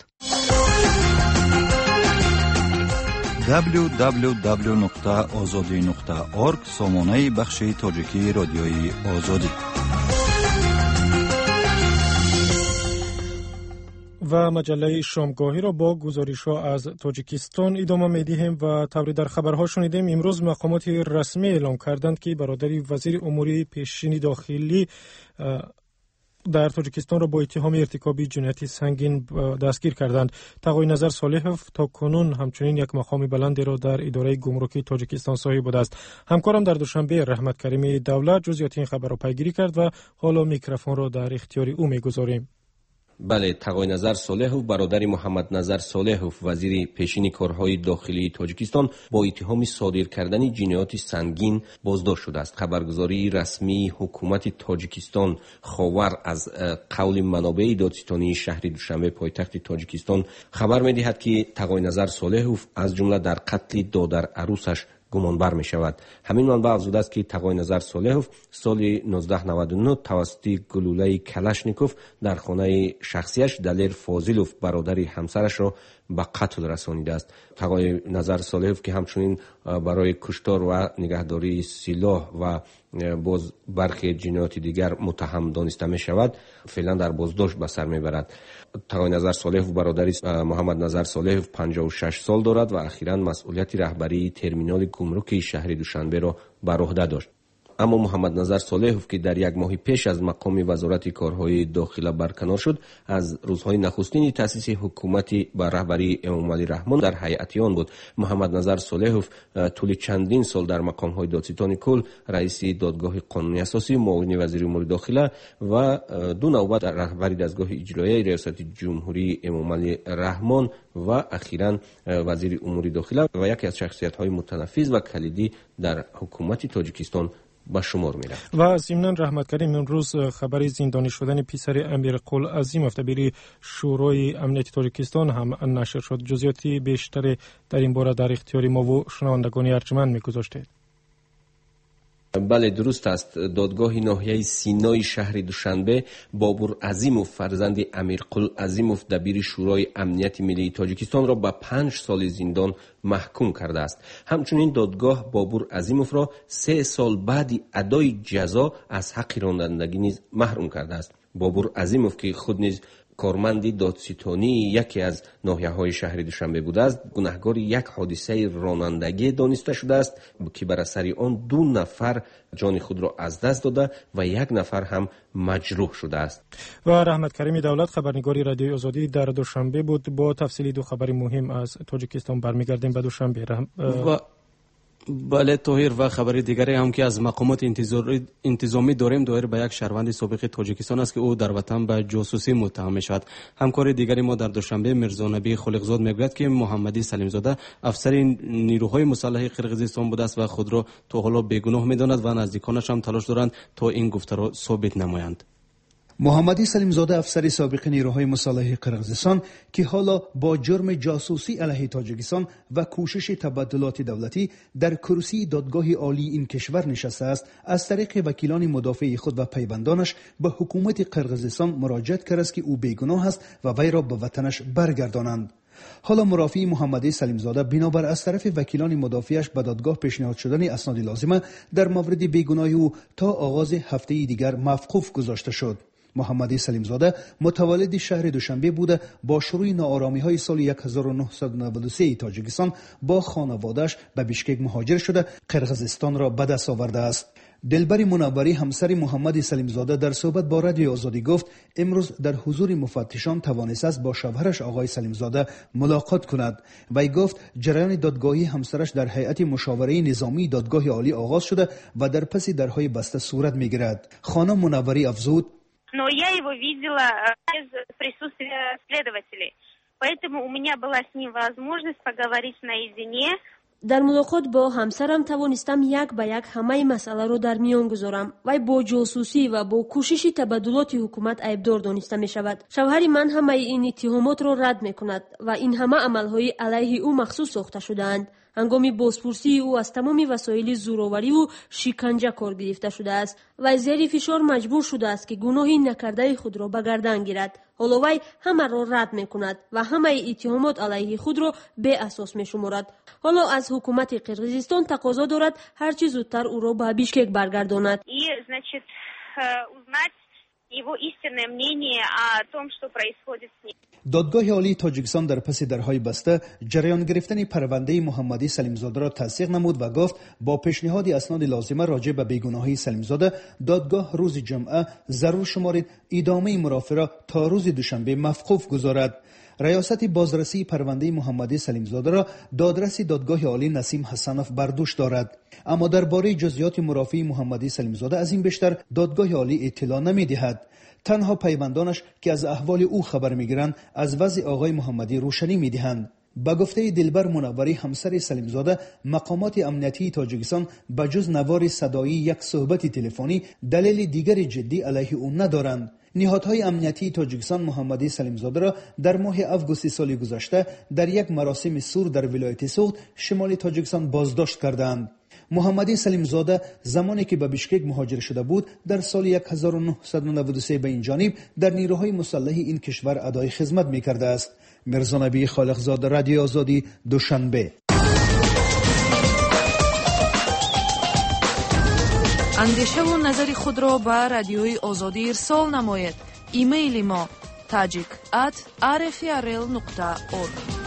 دبلیو دبلیو دبلیو نقطه آزادی نقطه اورگ سامانه بخش تاجیکی رادیوی آزادی. و مجله شامگاهی را با گزارش‌ها از تاجیکستان ادامه می‌دهیم و طوری در خبرها شنیدیم امروز مقامات رسمی اعلام کردند که برادر وزیر امور پیشین داخلی در تاجیکستان را با اتهام ارتکاب جنایت سنگین دستگیر کردند. تقوی نظر صالحوف تا کنون همچنین یک مقام بلندی را در اداره گمرکی تاجیکستان صاحب بوده است. همکارم در دوشنبه رحمت کریمی دولت جزئیات این خبر را پیگیری کرد و حالا میکروفون را در اختیار او میگذاریم. بله، تقوی نظر صالحوف برادر محمد نظر صالحوف وزیر پیشین کارهای داخلی تاجیکستان با اتهام صادر کردن جنایات سنگین بازداشت شده است. خبرگزاری رسمی حکومت تاجیکستان خاور از قول منابع دادستانی شهر دوشنبه پایتخت تاجیکستان خبر می‌دهد که تقوی نظر صالحوف از جمله در قتل دادر عروسش گمانبر می شود. همین منبع افزوده است که تقوی نظر صالحوف سال نوزده نود و نه توسط گلوله کلاشنیکوف در خانه شخصیش دلیر فاضلوف برادر همسرش را به قتل رسانیده است. تقوی نظر صالحوف که همچنین برای کشتار و نگهداری سلاح و باز برخی جنایات دیگر متهم دانسته می شود فعلا در بازداشت به سر می برد. تقوی نظر صالحوف برادری محمد نظر صالحوف پنجاه و شش سال دارد و اخیراً مسئولیت رهبری ترمینال گمرک شهر دوشنبه را بر عهده داشت. اما محمد نظر صالحوف که در یک ماه پیش از مقام وزارت کارهای داخله برکنار شد، از روزهای نخستین تأسیس حکومت با رهبری امام علی رحمان در هیئت آن بود. محمد نظر صالحوف طول چندین سال در مقام‌های دادستانی کل، رئیس دادگاه قانونی اساسی، معاون وزیر امور داخله و دو نوبت در رهبری دستگاه اجرایی ریاست جمهوری امام علی رحمان و اخیراً وزیر امور داخله و یکی از شخصیت‌های متنفذ و کلیدی در حکومت تاجیکستان با شمار میرفت. و ضمن رحمت کریم امروز خبری زندانی شدن پسر امیر قل عظیم دبیر شورای امنیت تاجیکستان هم نشر شد. جزئیاتی بیشتر در این باره در اختیار ما و شنوندگان ارجمند میگذاشتید. بله درست است. دادگاه ناحیه سینای شهر دوشنبه بابور عظیموف فرزند امیر قل عظیموف دبیر شورای امنیت ملی تاجیکستان را به پنج سال زندان محکوم کرده است. همچنین دادگاه بابور عظیموف را سه سال بعد ادای جزا از حق رانندگی نیز محروم کرده است. بابور عظیموف که خود نیز کارمند دادستانی یکی از ناحیه‌های شهر دوشنبه بوده است، گناهکار یک حادثه رانندگی دانسته شده است که بر اثر آن دو نفر جان خود را از دست داده و یک نفر هم مجروح شده است. و رحمت کریمی دولت خبرنگاری رادیوی آزادی در دوشنبه بود. با تفصیلی دو خبر مهم از تاجیکستان برمیگردیم به دوشنبه. رحم... و... بله طاهر، و خبری دیگری هم که از مقامات انتظامی داریم دایر به یک شهروند سابق تاجیکستان است که او در وطن به جاسوسی متهم می شود. همکار دیگری ما در دوشنبه مرزا نبی خالقزاد میگوید که محمدی سلیم زاده افسر نیروهای مسلح قرقیزستان بوده است و خود را تا حالا بیگناه میداند و نزدیکانش هم تلاش دارند تا این گفته را ثابت نمایند. محمدی سلیمزاده افسر سابق نیروهای مسلح قرقیزستان که حالا با جرم جاسوسی علیه تاجیکستان و کوشش تبادلات دولتی در کرسی دادگاه عالی این کشور نشسته است، از طریق وکیلان مدافع خود و پیوندانش به حکومت قرقیزستان مراجعه کرده است که او بیگناه است و وی را به وطنش برگردانند. حالا مرافعی محمدی سلیمزاده بنابر از طرف وکیلان مدافعش به دادگاه پیشنهاد شدن اسناد لازمه در مورد بیگناهی او تا آغاز هفته دیگر موقوف گذاشته شد. محمدی سلیمزاده متولد شهر دوشنبه بوده. با شروع ناآرامی های سال هزار و نهصد و نود و سه تاجیکستان با خانواده‌اش به بیشکک مهاجر شده قرقیزستان را به دست آورده است. دلبر منوری همسر محمدی سلیمزاده در صحبت با رادیو آزادی گفت امروز در حضور مفتشان توانست است با شوهرش آقای سلیمزاده ملاقات کند. وی گفت جریان دادگاهی همسرش در هیئت مشاوره نظامی دادگاه عالی آغاز شده و در پس درهای بسته صورت میگیرد. خانم منوری افزود: Но я его видела без присутствия следователей. Поэтому у меня была с ним возможность поговорить наедине. در ملاقات با همسرم توانستم یک به یک همه مسئله را در میان گذارم. وی با جاسوسی و با کوشش تبادلات حکومت عیبدار دانسته می شود. شوهر من همه این اتهامات را رد می کند و این همه عملهای علیه او مخصوص ساخته شده‌اند. هنگامی بازپرسی او از تمام وسایل زورآوری و شکنجه کار گرفته شده است و زیر فشار مجبور شده است که گناهی نکرده خود را به گردن گیرد. حالا وی همه را رد می کند و همه اتهامات علیه خود را بی اساس می شمارد. حالا از حکومت قرقیزستان تقاضا دارد هر چه زودتر او را به بیشکک برگرداند. его истинное мнение о том, что происходит с ним. دادگاه عالی تاجیکستان در پس درهای بسته جریان گرفتن پرونده محمدی سلیمزاده را تصدیق نمود و گفت با پیشنهاد اسناد لازمه راجع به بیگناهی سلیمزاده دادگاه روز جمعه ضرور شمارید ادامه مرافعه را تا روز دوشنبه موقوف گذارد. ریاست بازرسی پرونده محمدی سلیمزاده را دادرس دادگاه عالی نسیم حسنوف بر دوش دارد. اما درباره جزئیات مرافعه محمدی سلیمزاده از این بیشتر دادگاه عالی اطلاع نمی‌دهد. تنها پیوندانش که از احوال او خبر می‌گیرند از وضع آقای محمدی روشنی می‌دهند. با گفته دلبر منوری همسر سلیمزاده مقامات امنیتی تاجیکستان بجز نوار صدایی یک صحبت تلفنی دلیل دیگر جدی علیه او ندارند. نهادهای امنیتی تاجیکستان محمدی سلیمزاده را در ماه آگوست سال گذشته در یک مراسم سور در ولایت سوخت شمال تاجیکستان بازداشت کردند. محمدی سلیمزاده زمانی که به بیشکک مهاجر شده بود در سال هزار و نهصد و نود و سه به این جانب در نیروهای مسلح این کشور ادای خدمت می‌کرده است. مرزا نبی خالقزاد، رادیو آزادی، دوشنبه. اندیشه و نظر خود را به رادیوی آزادی ارسال نمایید. ایمیل ما تاجیک ات آر اف ای ار ال نقطه اورگ.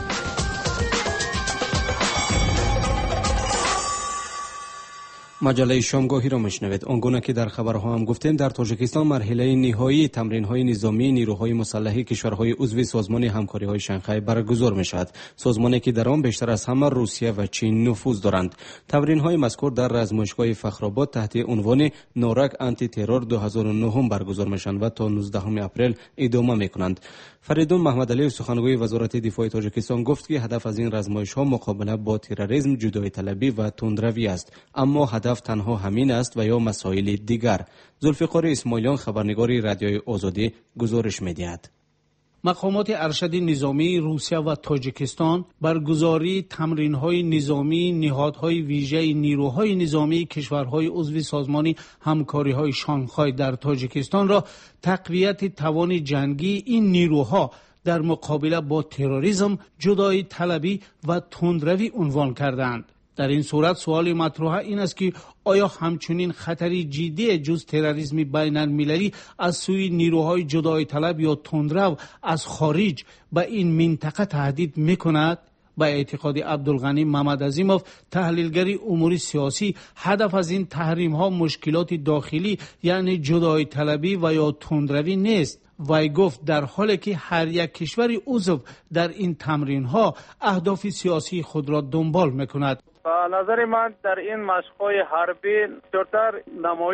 مجله شامگاهی را میشنوید. آنگونه که در خبرها هم گفتیم در تاجیکستان مرحله نهایی تمرین‌های نظامی نیروهای مسلح کشورهای عضو سازمان همکاری‌های شانگهای برگزار می‌شود. سازمانی که در آن بیشتر از همه روسیه و چین نفوذ دارند. تمرین‌های مذکور در رزمایشگاه فخرآباد تحت عنوان نورک آنتی ترور دو هزار و نه برگزار می‌شوند و تا نوزدهم اپریل ادامه می‌کنند. فریدون محمدعلی سخنگوی وزارت دفاع تاجیکستان گفت که هدف از این رزمایش‌ها مقابله با تروریسم، جدایی طلبی و تندروی است، اما هدف تنها همین است و یا مسائل دیگر. ذوالفقار اسماعیلیان خبرنگار رادیوی آزادی گزارش می‌دهد. مقامات ارشد نظامی روسیه و تاجیکستان برگزاری تمرین‌های نظامی نهادهای ویژه نیروهای نظامی کشورهای عضو سازمان همکاری‌های شانگهای در تاجیکستان را تقویت توان جنگی این نیروها در مقابله با تروریسم، جدایی طلبی و تندروی عنوان کردند. در این صورت سوال مطروح این است که آیا همچنین خطری جدی جز تروریسم بین المللی از سوی نیروهای جدایی طلب یا تندرو از خارج به این منطقه تهدید میکند؟ با اعتقاد عبدالغنی محمدعظیموف تحلیلگر امور سیاسی، هدف از این تحریم ها مشکلات داخلی یعنی جدایی طلبی و یا تندروی نیست. وی گفت در حالی که هر یک کشور عضو در این تمرین ها اهداف سیاسی خود را دنبال میکند. به نظر من در این مشق‌های حربی بسیارتر نمایش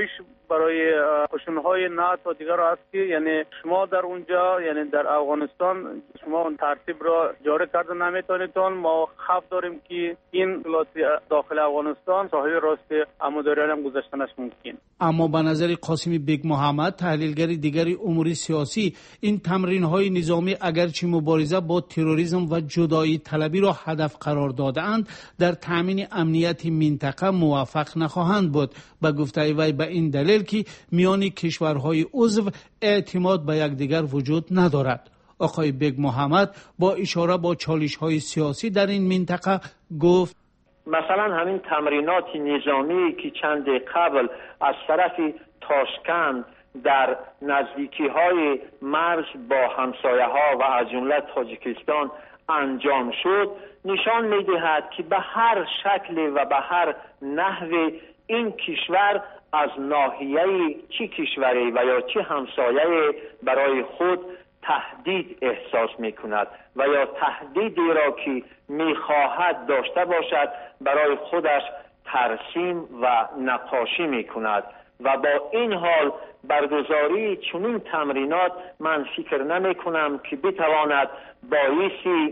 برای قشون‌های نه تا دیگر است که یعنی شما در اونجا یعنی در افغانستان شما اون ترتیب را جاری کرده نمیتونید. ما خوف داریم که این داخل افغانستان ساحل راست اموداریان هم گذاشتنش ممکن. اما به نظر قاسمی بیگ محمد، تحلیلگر دیگری امور سیاسی، این تمرین‌های نظامی اگرچه مبارزه با تروریسم و جدایی طلبی را هدف قرار داده‌اند، در تامین امنیت منطقه موفق نخواهند بود. به گفته وی به این دلیل که میان کشورهای عضو اعتماد به یکدیگر وجود ندارد. آقای بیگ محمد با اشاره به چالش‌های سیاسی در این منطقه گفت: مثلا همین تمرینات نظامی که چند قبل از طرف تاشکند در نزدیکی های مرز با همسایه ها و از جمله تاجیکستان انجام شد، نشان می دهد که به هر شکل و به هر نحو این کشور از ناحیه چی کشوری و یا چی همسایه برای خود تهدید احساس می کند و یا تهدیدی را که می خواهد داشته باشد برای خودش ترسیم و نقاشی می کند. و با این حال برگزاری چنین تمرینات من فکر نمی کنم که بتواند باعث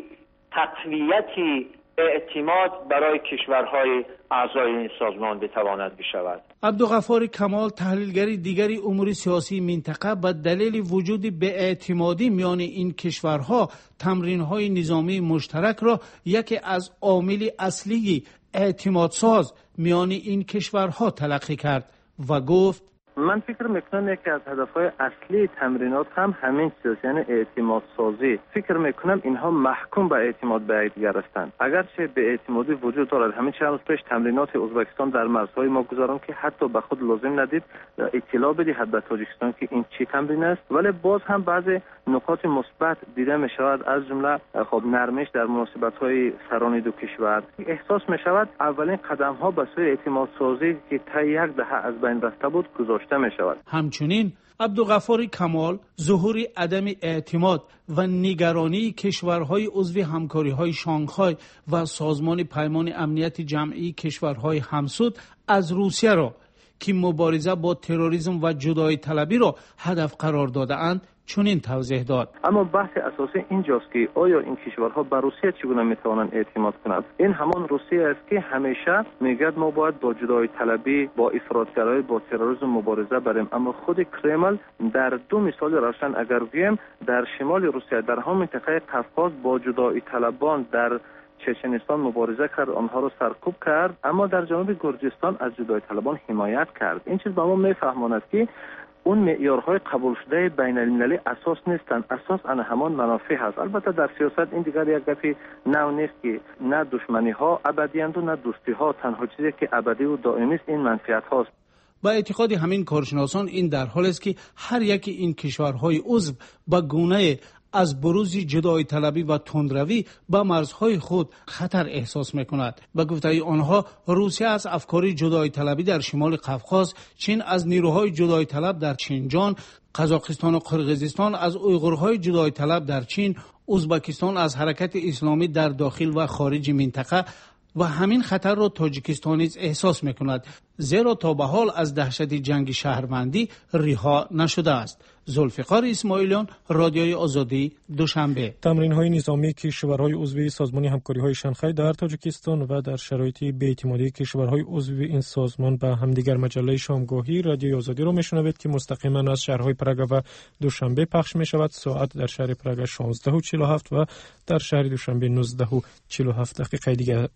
تقویت اعتماد برای کشورهای اعضای این سازمان بتواند بشود. عبدالغفار کمال، تحلیلگر دیگری امور سیاسی منطقه، به دلیل وجود بی‌اعتمادی میان این کشورها تمرین‌های نظامی مشترک را یکی از عوامل اصلی اعتماد ساز میان این کشورها تلقی کرد و گفت: من فکر میکنم یکی از هدفهای اصلی تمرینات هم همین چیز، یعنی اعتماد سازی. فکر میکنم اینها محکوم به اعتماد به یکدیگر هستند. اگرچه به اعتمادی وجود دارد، همین چند روز پیش تمرینات ازبکستان در مرزهای ما گذارم که حتی به خود لازم ندید اطلاع بدهد به تاجیکستان که این چی تمرین است، ولی باز هم بعضی نکات مثبت دیده می شود، از جمله خب نرمش در مناسبت های سران دو کشور. احساس می شود اولین قدم ها به سوی اعتماد سازی که تا یک دهه از بین رفته بود گذاشته می شود. همچنین عبدالغفار کمال ظهور عدم اعتماد و نگرانی کشورهای عضو همکاری‌های شانگهای و سازمان پیمان امنیت جمعی کشورهای همسود از روسیه را که مبارزه با تروریسم و جدایی طلبی را هدف قرار داده اند چنین توضیح داد. اما بحث اساسی اینجاست که آیا این کشورها به روسیه چگونه میتوانند اعتماد کنند؟ این همان روسیه است که همیشه میگد ما باید با جدایی طلبی، با افراطگرایی، با تروریسم مبارزه بریم، اما خود کرمل در دو مثال روشن اگر بگویم، در شمال روسیه در همین منطقه قفقاز با جدایی طلبان در چچنستان مبارزه کرد، آنها را سرکوب کرد، اما در جنوب گرجستان از جدایی طلبان حمایت کرد. این چیز به ما میفهماند که اون معیارهای قبول شده بین المللی اساس نیستند، اساس آن همان منافع هست. البته در سیاست این دیگر یک گپی نو نیست که نه دشمنی ها ابدی اند و نه دوستی ها، تنها چیزی که ابدی و دائمی است این منفعت هاست. با اعتقاد همین کارشناسان این در حال است که هر یکی این کشورهای عضو با گونه از بروز جدایی طلبی و تندروی به مرزهای خود خطر احساس میکند. به گفته آنها روسیه از افکار جدایی طلبی در شمال قفقاز، چین از نیروهای جدایی طلب در چینجان، قزاقستان و قرقیزستان از اویغورهای جدایی طلب در چین، ازبکستان از حرکت اسلامی در داخل و خارج منطقه و همین خطر را تاجیکستان نیز احساس میکند، زیرا تا به حال از دهشت جنگ شهروندی رها نشده است. ذوالفقار اسماعیلیان، رادیوی آزادی، دوشنبه. تمرین‌های نظامی کشورهای عضو سازمان همکاری‌های شانگهای در تاجیکستان و در شرایط بی‌اعتمادی کشورهای عضو این سازمان به همدیگر. مجله شامگاهی رادیوی آزادی را میشنوید که مستقیما از شهرهای پراگ و دوشنبه پخش می‌شود. ساعت در شهر پراگ شانزده و چهل و هفت و در شهر دوشنبه نوزده و چهل و هفت دقیقه دیگر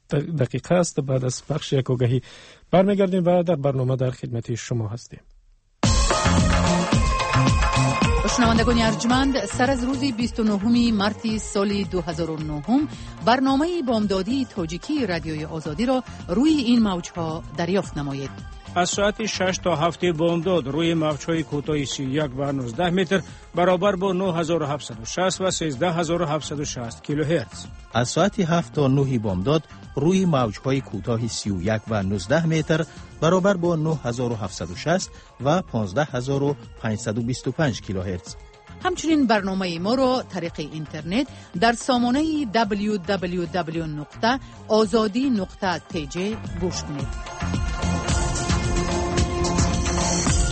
دقیقه است. بعد از پخش یک آگهی برمیگردیم و در برنامه در خدمت شما هستیم. شنوندگان ارجمند، سر از روز بیست و نهم مارس سال دو هزار و نه برنامه بامدادی تاجیکی رادیوی آزادی را روی این موج‌ها دریافت نمایید. از ساعت شش تا هفت بامداد روی موج‌های کوتاه سی و یک و نوزده متر برابر با نه هزار و هفتصد و شصت و سیزده هزار و هفتصد و شصت کیلوهرتز. از ساعت هفت تا نه بامداد روی موج‌های کوتاه سی و یک و نوزده متر برابر با نه هزار و هفتصد و شصت و پانزده هزار و پانصد و بیست و پنج کیلوهرتز. همچنین برنامه ما را طریق اینترنت در سامانه دبلیو دبلیو دبلیو نقطه آزادی نقطه تی جی گوش کنید.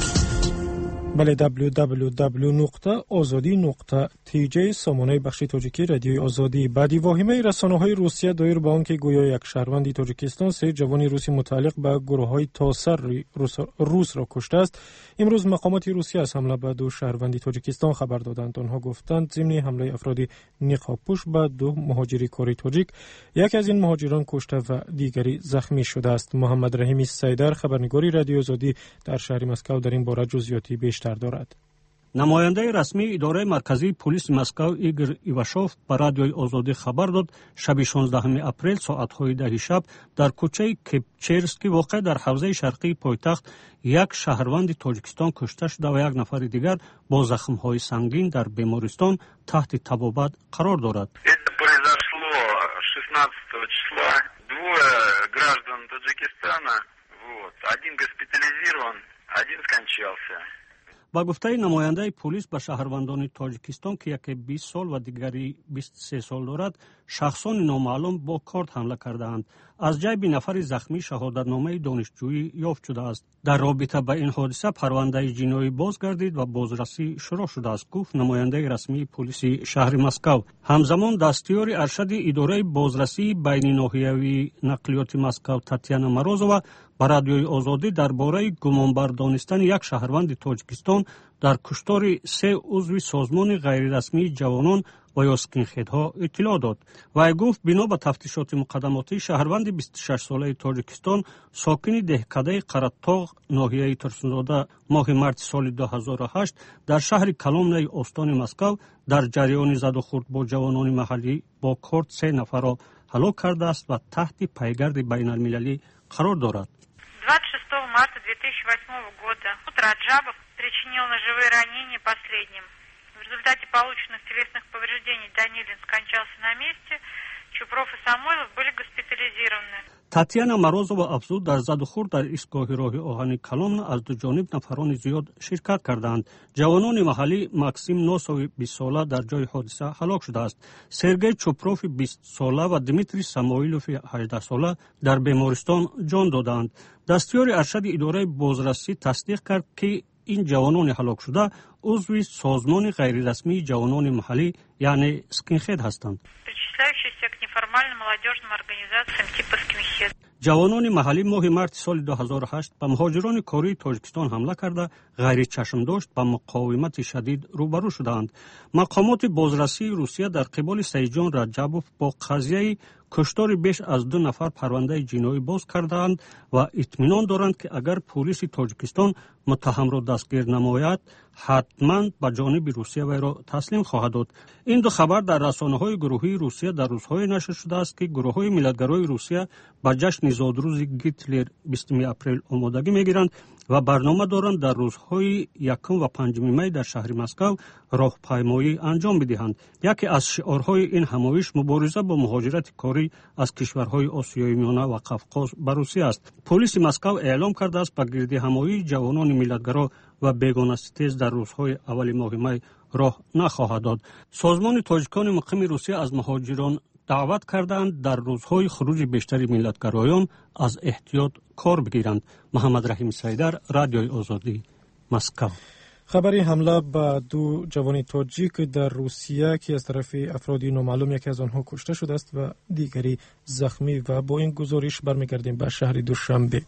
بله دبلیو دبلیو دبلیو نقطه آزادی نقطه تی جی سامانه بخش تاجیکی رادیوی آزادی. بعدی واهمه رسانه‌های روسیه دایر به آنکه گویا یک شهروند تاجیکستان سه جوان روسی متعلق به گروه‌های تاسر روس, روس را کشته است. امروز مقامات روسیه از حمله به دو شهروند تاجیکستان خبر دادند. آنها گفتند ضمن حمله افراد نقاب‌پوش به دو مهاجر کاری تاجیک، یک از این مهاجران کشته و دیگری زخمی شده است. محمد رحیم سیدر خبرنگاری رادیو آزادی در شهر مسکو در این باره جزئیاتی بیشتر دارد. намояндаи расмии идораи марказии полиси Москав Игор Ивашов ба радиои Озодӣ хабар дод шаби шонздаҳуми апрел соатҳои даҳи шаб дар кӯчаи Кепчерский воқеъ дар ҳавзаи шарқии пойтахт як шаҳрванди Тоҷикистон кушта шуда ва як нафари дигар бо захмҳои сангин дар бемористон таҳти табобат қарор дорад. Это произошло шестнадцатого числа. Двое граждан Таджикистана, вот, один госпитализирован, один скончался. ба гуфтаи намояндаи полис ба шаҳрвандони Тоҷикистон ки яке бист сол ва дигари бисту се сол дорад, шахсони номаълум бо корт ҳамла кардаанд. аз ҷайби нафари захмӣ шаҳодатномаи донишҷӯӣ ёфт шудааст. дар робита ба ин ҳодиса парвандаи ҷиноӣ боз гардид ва бозрасӣ шурӯъ шудааст, гуфт намояндаи расмии полиси шаҳри Москав. ҳамзамон дастиёри аршади идораи бозрасии байни ноҳиявии нақлиёти Москав Татьяна Морозова ба радиои Озодӣ дар бораи гумонбар донистани як шаҳрванди Тоҷикистон дар куштори се узви созмони ғайрирасмии ҷавонон ва ё скинхедҳо иттилоъ дод. вай гуфт бино ба тафтишоти муқаддамотӣ шаҳрванди бисту шаш солаи Тоҷикистон сокини деҳкадаи Қараттоғ ноҳияи Турсунзода моҳи марти соли ду ҳазору ҳашт дар шаҳри Коломнаи остони Москав дар ҷараёни задухурд бо ҷавонони маҳаллӣ бо корт се нафарро ҳалок кардааст ва таҳти пайгарди байналмилалӣ қарор дорад. двадцать шестого марта две тысячи восьмого года Раджабов причинил ножевые ранения последним. В результате полученных телесных повреждений Данилин скончался на месте. Чупров и Самойлов были госпитализированы. Татьяна Морозова афзуд дар задухур дар истгоҳи роҳи оҳани Коломна аз дуҷониб нафарони зиёд ширкат карданд. ҷавонони маҳаллӣ Максим Носови бист сола дар ҷои ҳодиса ҳалок шудааст. Сергей Чупрови бист сола ва Дмитрий Самоилови ҳаждаҳ сола дар бемористон ҷон доданд. дастиёри аршади идораи бозрасӣ тасдиқ кард ки ин ҷавонони ҳалокшуда узви созмони ғайрирасмии ҷавонони маҳаллӣ яъне скинхед ҳастанд. Причисляющиеся к неформальным молодежным организациям типа скинхед. ҷавонони маҳаллӣ моҳи марти соли ду ҳазору ҳашт ба муҳоҷирони кории Тоҷикистон ҳамла карда ғайричашмдошт ба муқовимати шадид рӯбарӯ шудаанд. мақомоти бозрасии Русия дар қиболи Саидҷон Раҷабов бо қазияи куштори беш аз ду нафар парвандаи ҷиноӣ боз кардаанд ва итминон доранд ки агар полиси Тоҷикистон муттаҳамро дастгир намояд, ҳатман ба ҷониби Русия вайро таслим хоҳад дод. ин ду хабар дар расонаҳои гурӯҳии Русия дар рӯзҳое нашр шудааст ки гурӯҳҳои миллатгарои Русия ба ҷашни зодрӯзи Гитлер бистуми апрел омодагӣ мегиранд ва барнома доранд дар рӯзҳои якум ва панҷуми май дар шаҳри Москав роҳпаймоӣ анҷом бидиҳанд. яке аз шиорҳои ин ҳамоиш мубориза бо муҳоҷирати корӣ аз кишварҳои Осиёи Миёна ва Қавқоз ба Русия аст. полиси Москав эълом кардааст ба гирдиҳамоии ҷавонони миллатгаро ва бегонаститез дар рӯзҳои аввали моҳи май роҳ нахоҳад дод. созмони тоҷикони муқими Русия аз муҳоҷирон даъват кардаанд дар рӯзҳои хуруҷи бештари миллатгароён аз эҳтиёт кор бигиранд. Муҳаммад Раҳим Сайдар, Радиои Озодӣ, Москав. خبری حمله به دو جوان تاجیک در روسیه که از طرف افرادی نامعلوم یکی از آنها کشته شده است و دیگری زخمی و با این گزارش برمیگردیم به شهر دوشنبه.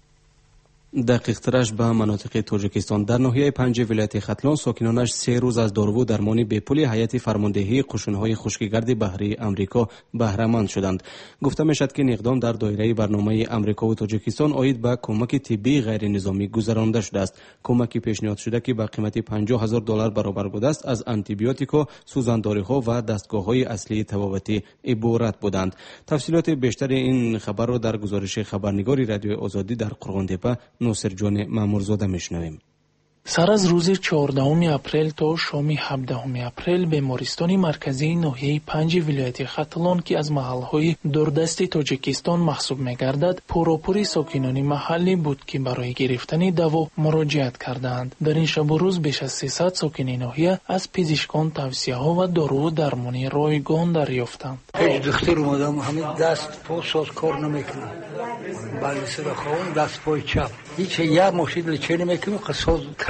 دقیق‌ترش به مناطق تاجیکستان در ناحیه پنج ولایت ختلان ساکنانش سه روز از دارو درمانی به پول هیئت فرماندهی قشون‌های خشکگرد بحری آمریکا بهره مند شدند. گفته می‌شد که این اقدام در دایره برنامه آمریکا و تاجیکستان عاید به کمک طبی غیر نظامی گذرانده شده است. کمکی پیشنهاد شده که به قیمت پنجاه هزار دلار برابر بوده است از آنتیبیوتیکا، سوزانداری‌ها و دستگاه‌های اصلی طبابتی عبارت بودند. تفصیلات بیشتر این خبر را در گزارش خبرنگاری رادیوی آزادی در قرغن‌تپه ناصر جان مامورزاده میشنویم. سر از روز چهاردهم اپریل تا شام هفدهم اپریل بیمارستان مرکزی ناحیه پنج ولایت ختلان که از محل‌های دوردست تاجیکستان محسوب می‌گردد پروپوری ساکنان محلی بود که برای گرفتن دوا مراجعت کردند. در این شب و روز بیش از سیصد ساکن ناحیه از پزشکان توصیه‌ها و دارو و درمانی رایگان دریافتند. هیچ دکتر اومدم همین دست پا ساز کار نمیکنه. بالا سر خون دست پای چپ هیچ یک مشکل چه نمیکنه قصاز کرخت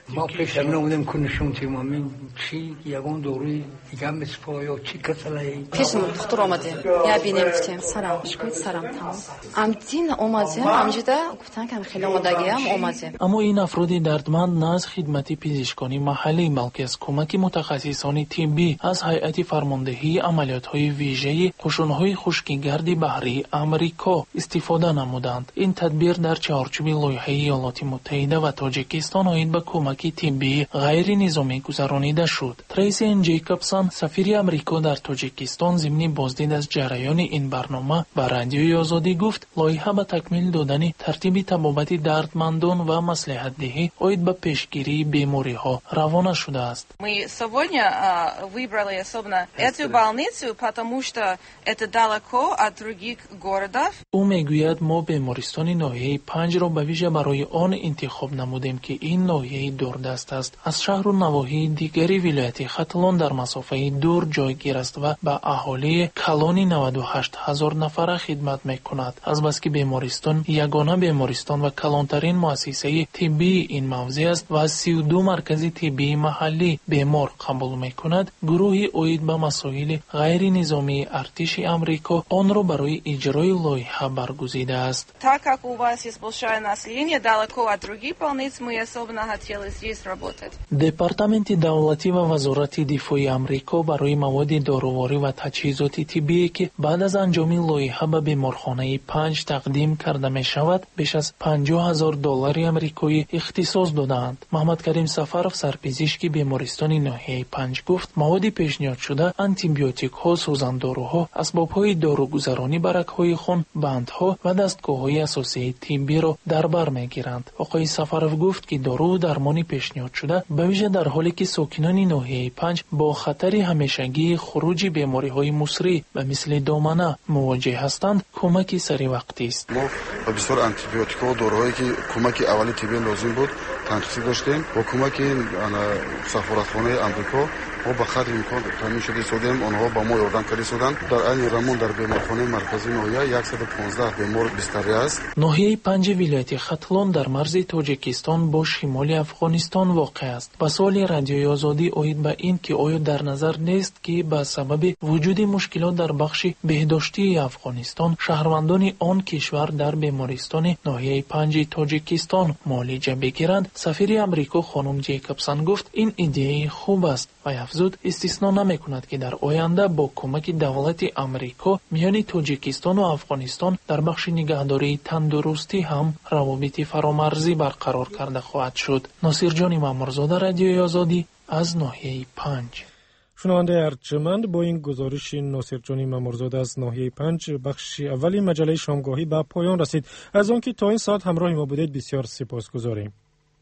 ما پیش هم نمودیم کنشون تیم همین چی یکون دوری دیگه هم اسپایا چی کسلایی پیشمون دکتر آمده یا بینیم گفتیم سلام شکوید سلام تمام امتین آمدیم همجده گفتن که خیلی آمادگی هم آمدیم. اما این افراد دردمند نه از خدمت پزشکانی محلی بلکه از کمک متخصصان طبی از هیئت فرماندهی عملیات‌های ویژه قشون‌های خشکیگرد بحری آمریکا استفاده نمودند. این تدبیر در چارچوب لایحه ایالات متحده و تاجیکستان آید به کمک طبی غیر نظامی گذرانیده شد. تریسی ان جیکابسون سفیر آمریکا در تاجیکستان ضمن بازدید از جریان این برنامه به رادیوی آزادی گفت لایحه به تکمیل دادن ترتیب طبابت دردمندان و مصلحت دهی آید به پیشگیری بیماری‌ها روانه شده است. Мы сегодня выбрали особенно эту больницу, потому что это далеко от других городов. او میگوید ما بیمارستان ناحیه پنج را به ویژه برای آن انتخاب نمودیم که این ناحیه دوردست است. از شهر و نواحی دیگری ولایت ختلان در مسافه دور جایگیر است و به اهالی کلانی نود و هشت هزار نفره خدمت میکند. از بس که بیمارستان یگانه بیمارستان و کلانترین مؤسسه طبی این موضع است و از سی و دو مرکز طبی محلی بیمار قبول میکند، گروهی اوید به مسائل غیر نظامی ارتش آمریکا آن را برای اجرای لایحه برگزیده است. Так как у вас есть большое население далеко от других больниц, мы особенно хотели здесь работать. департаменти давлатӣ ва вазорати дифои амрико барои маводи доруворӣ ва таҷҳизоти тиббие ки баъд аз анҷоми лоиҳа ба беморхонаи панҷ тақдим карда мешавад беш аз панҷоҳ ҳазор доллари амрикоӣ ихтисос додаанд. маҳмадкарим сафаров сарпизишки бемористони ноҳияи панҷ гуфт маводи пешниҳодшуда антибиотикҳо, сӯзандоруҳо, асбобҳои дорugузаронӣ баракҳои хун, бандҳо ва дастгоҳҳои асосии тиббиро дар бар мегиранд. оқои сафаров гуфт ки дору дармони пешниҳодшуда ба виже дар ҳоле ки сокинони ноҳияи панҷ бо хатари ҳамешагии хуруҷи бемориҳои мусрӣ ба мисли домана мувоҷеҳ ҳастанд кӯмаки саривақтист. мо ба бисёр антибиотикҳо дороҳое ки кӯмаки аввали тиббӣ лозим буд танқисӣ доштем. бо кӯмаки сафоратхонаи амрико мо ба қадри имкон тамин шуда истодем, онҳо ба мо ёрдам карда истоданд. дар айни рамон дар беморхонаи марказии ноҳия сад و понздаҳ бемор бистарӣ аст. ноҳияи панҷи вилояти хатлон дар марзи тоҷикистон бо шимоли афғонистон воқеъ аст. ба суоли радиои озодӣ оид ба ин ки оё дар назар нест ки ба сабаби вуҷуди мушкилот дар бахши беҳдоштии афғонистон шаҳрвандони он кишвар дар бемористони ноҳияи панҷи тоҷикистон муолиҷа бигиранд, сафири амрико хонум ҷейкобсон гуфт ин идеяи хуб аст ва афзуд истисно намекунад ки дар оянда бо кӯмаки давлати амрико миёни тоҷикистону афғонистон дар бахши нигаҳдории тандурустӣ ҳам равобити фаромарзӣ барқарор карда хоҳад шуд. носирҷони мамурзода, радиои озодӣ аз ноҳияи панҷ. шунавандаи арҷманд, бо ин гузориши носирҷони мамурзода аз ноҳияи панҷ бахши аввали маҷалаи шомгоҳӣ ба поён расид. аз он ки то ин соат ҳамроҳи мо будед бисёр сипосгузорем.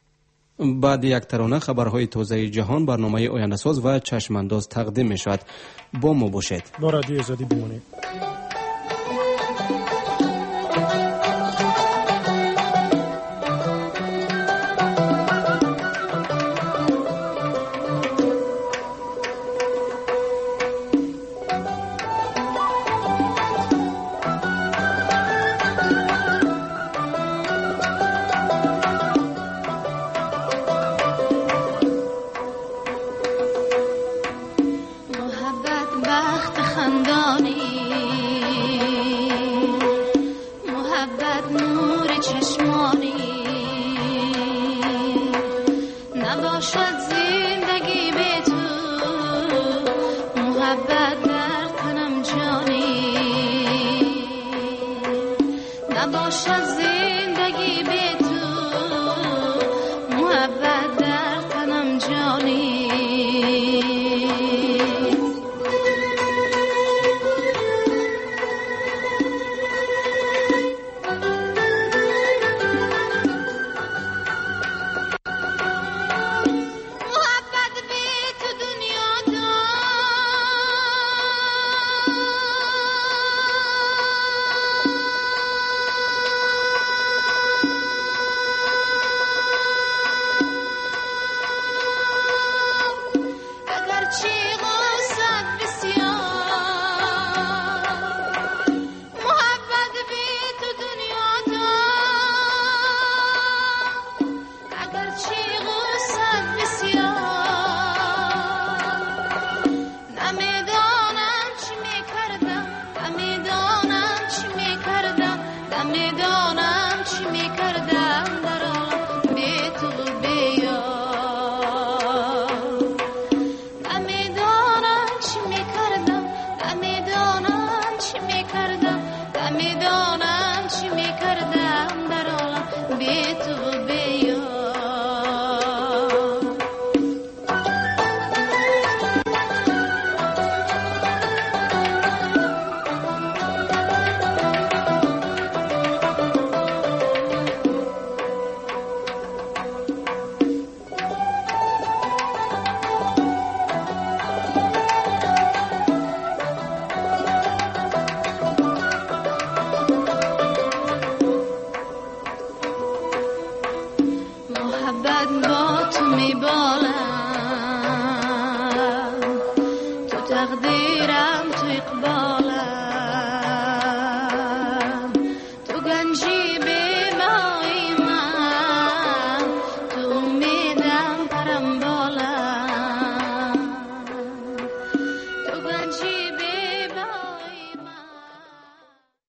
баъди як тарона хабарҳои тозаи ҷаҳон, барномаи ояндасоз ва чашмандоз тақдим мешавад. бо мо бошед. бо радиои озодӣ бимонед. میدان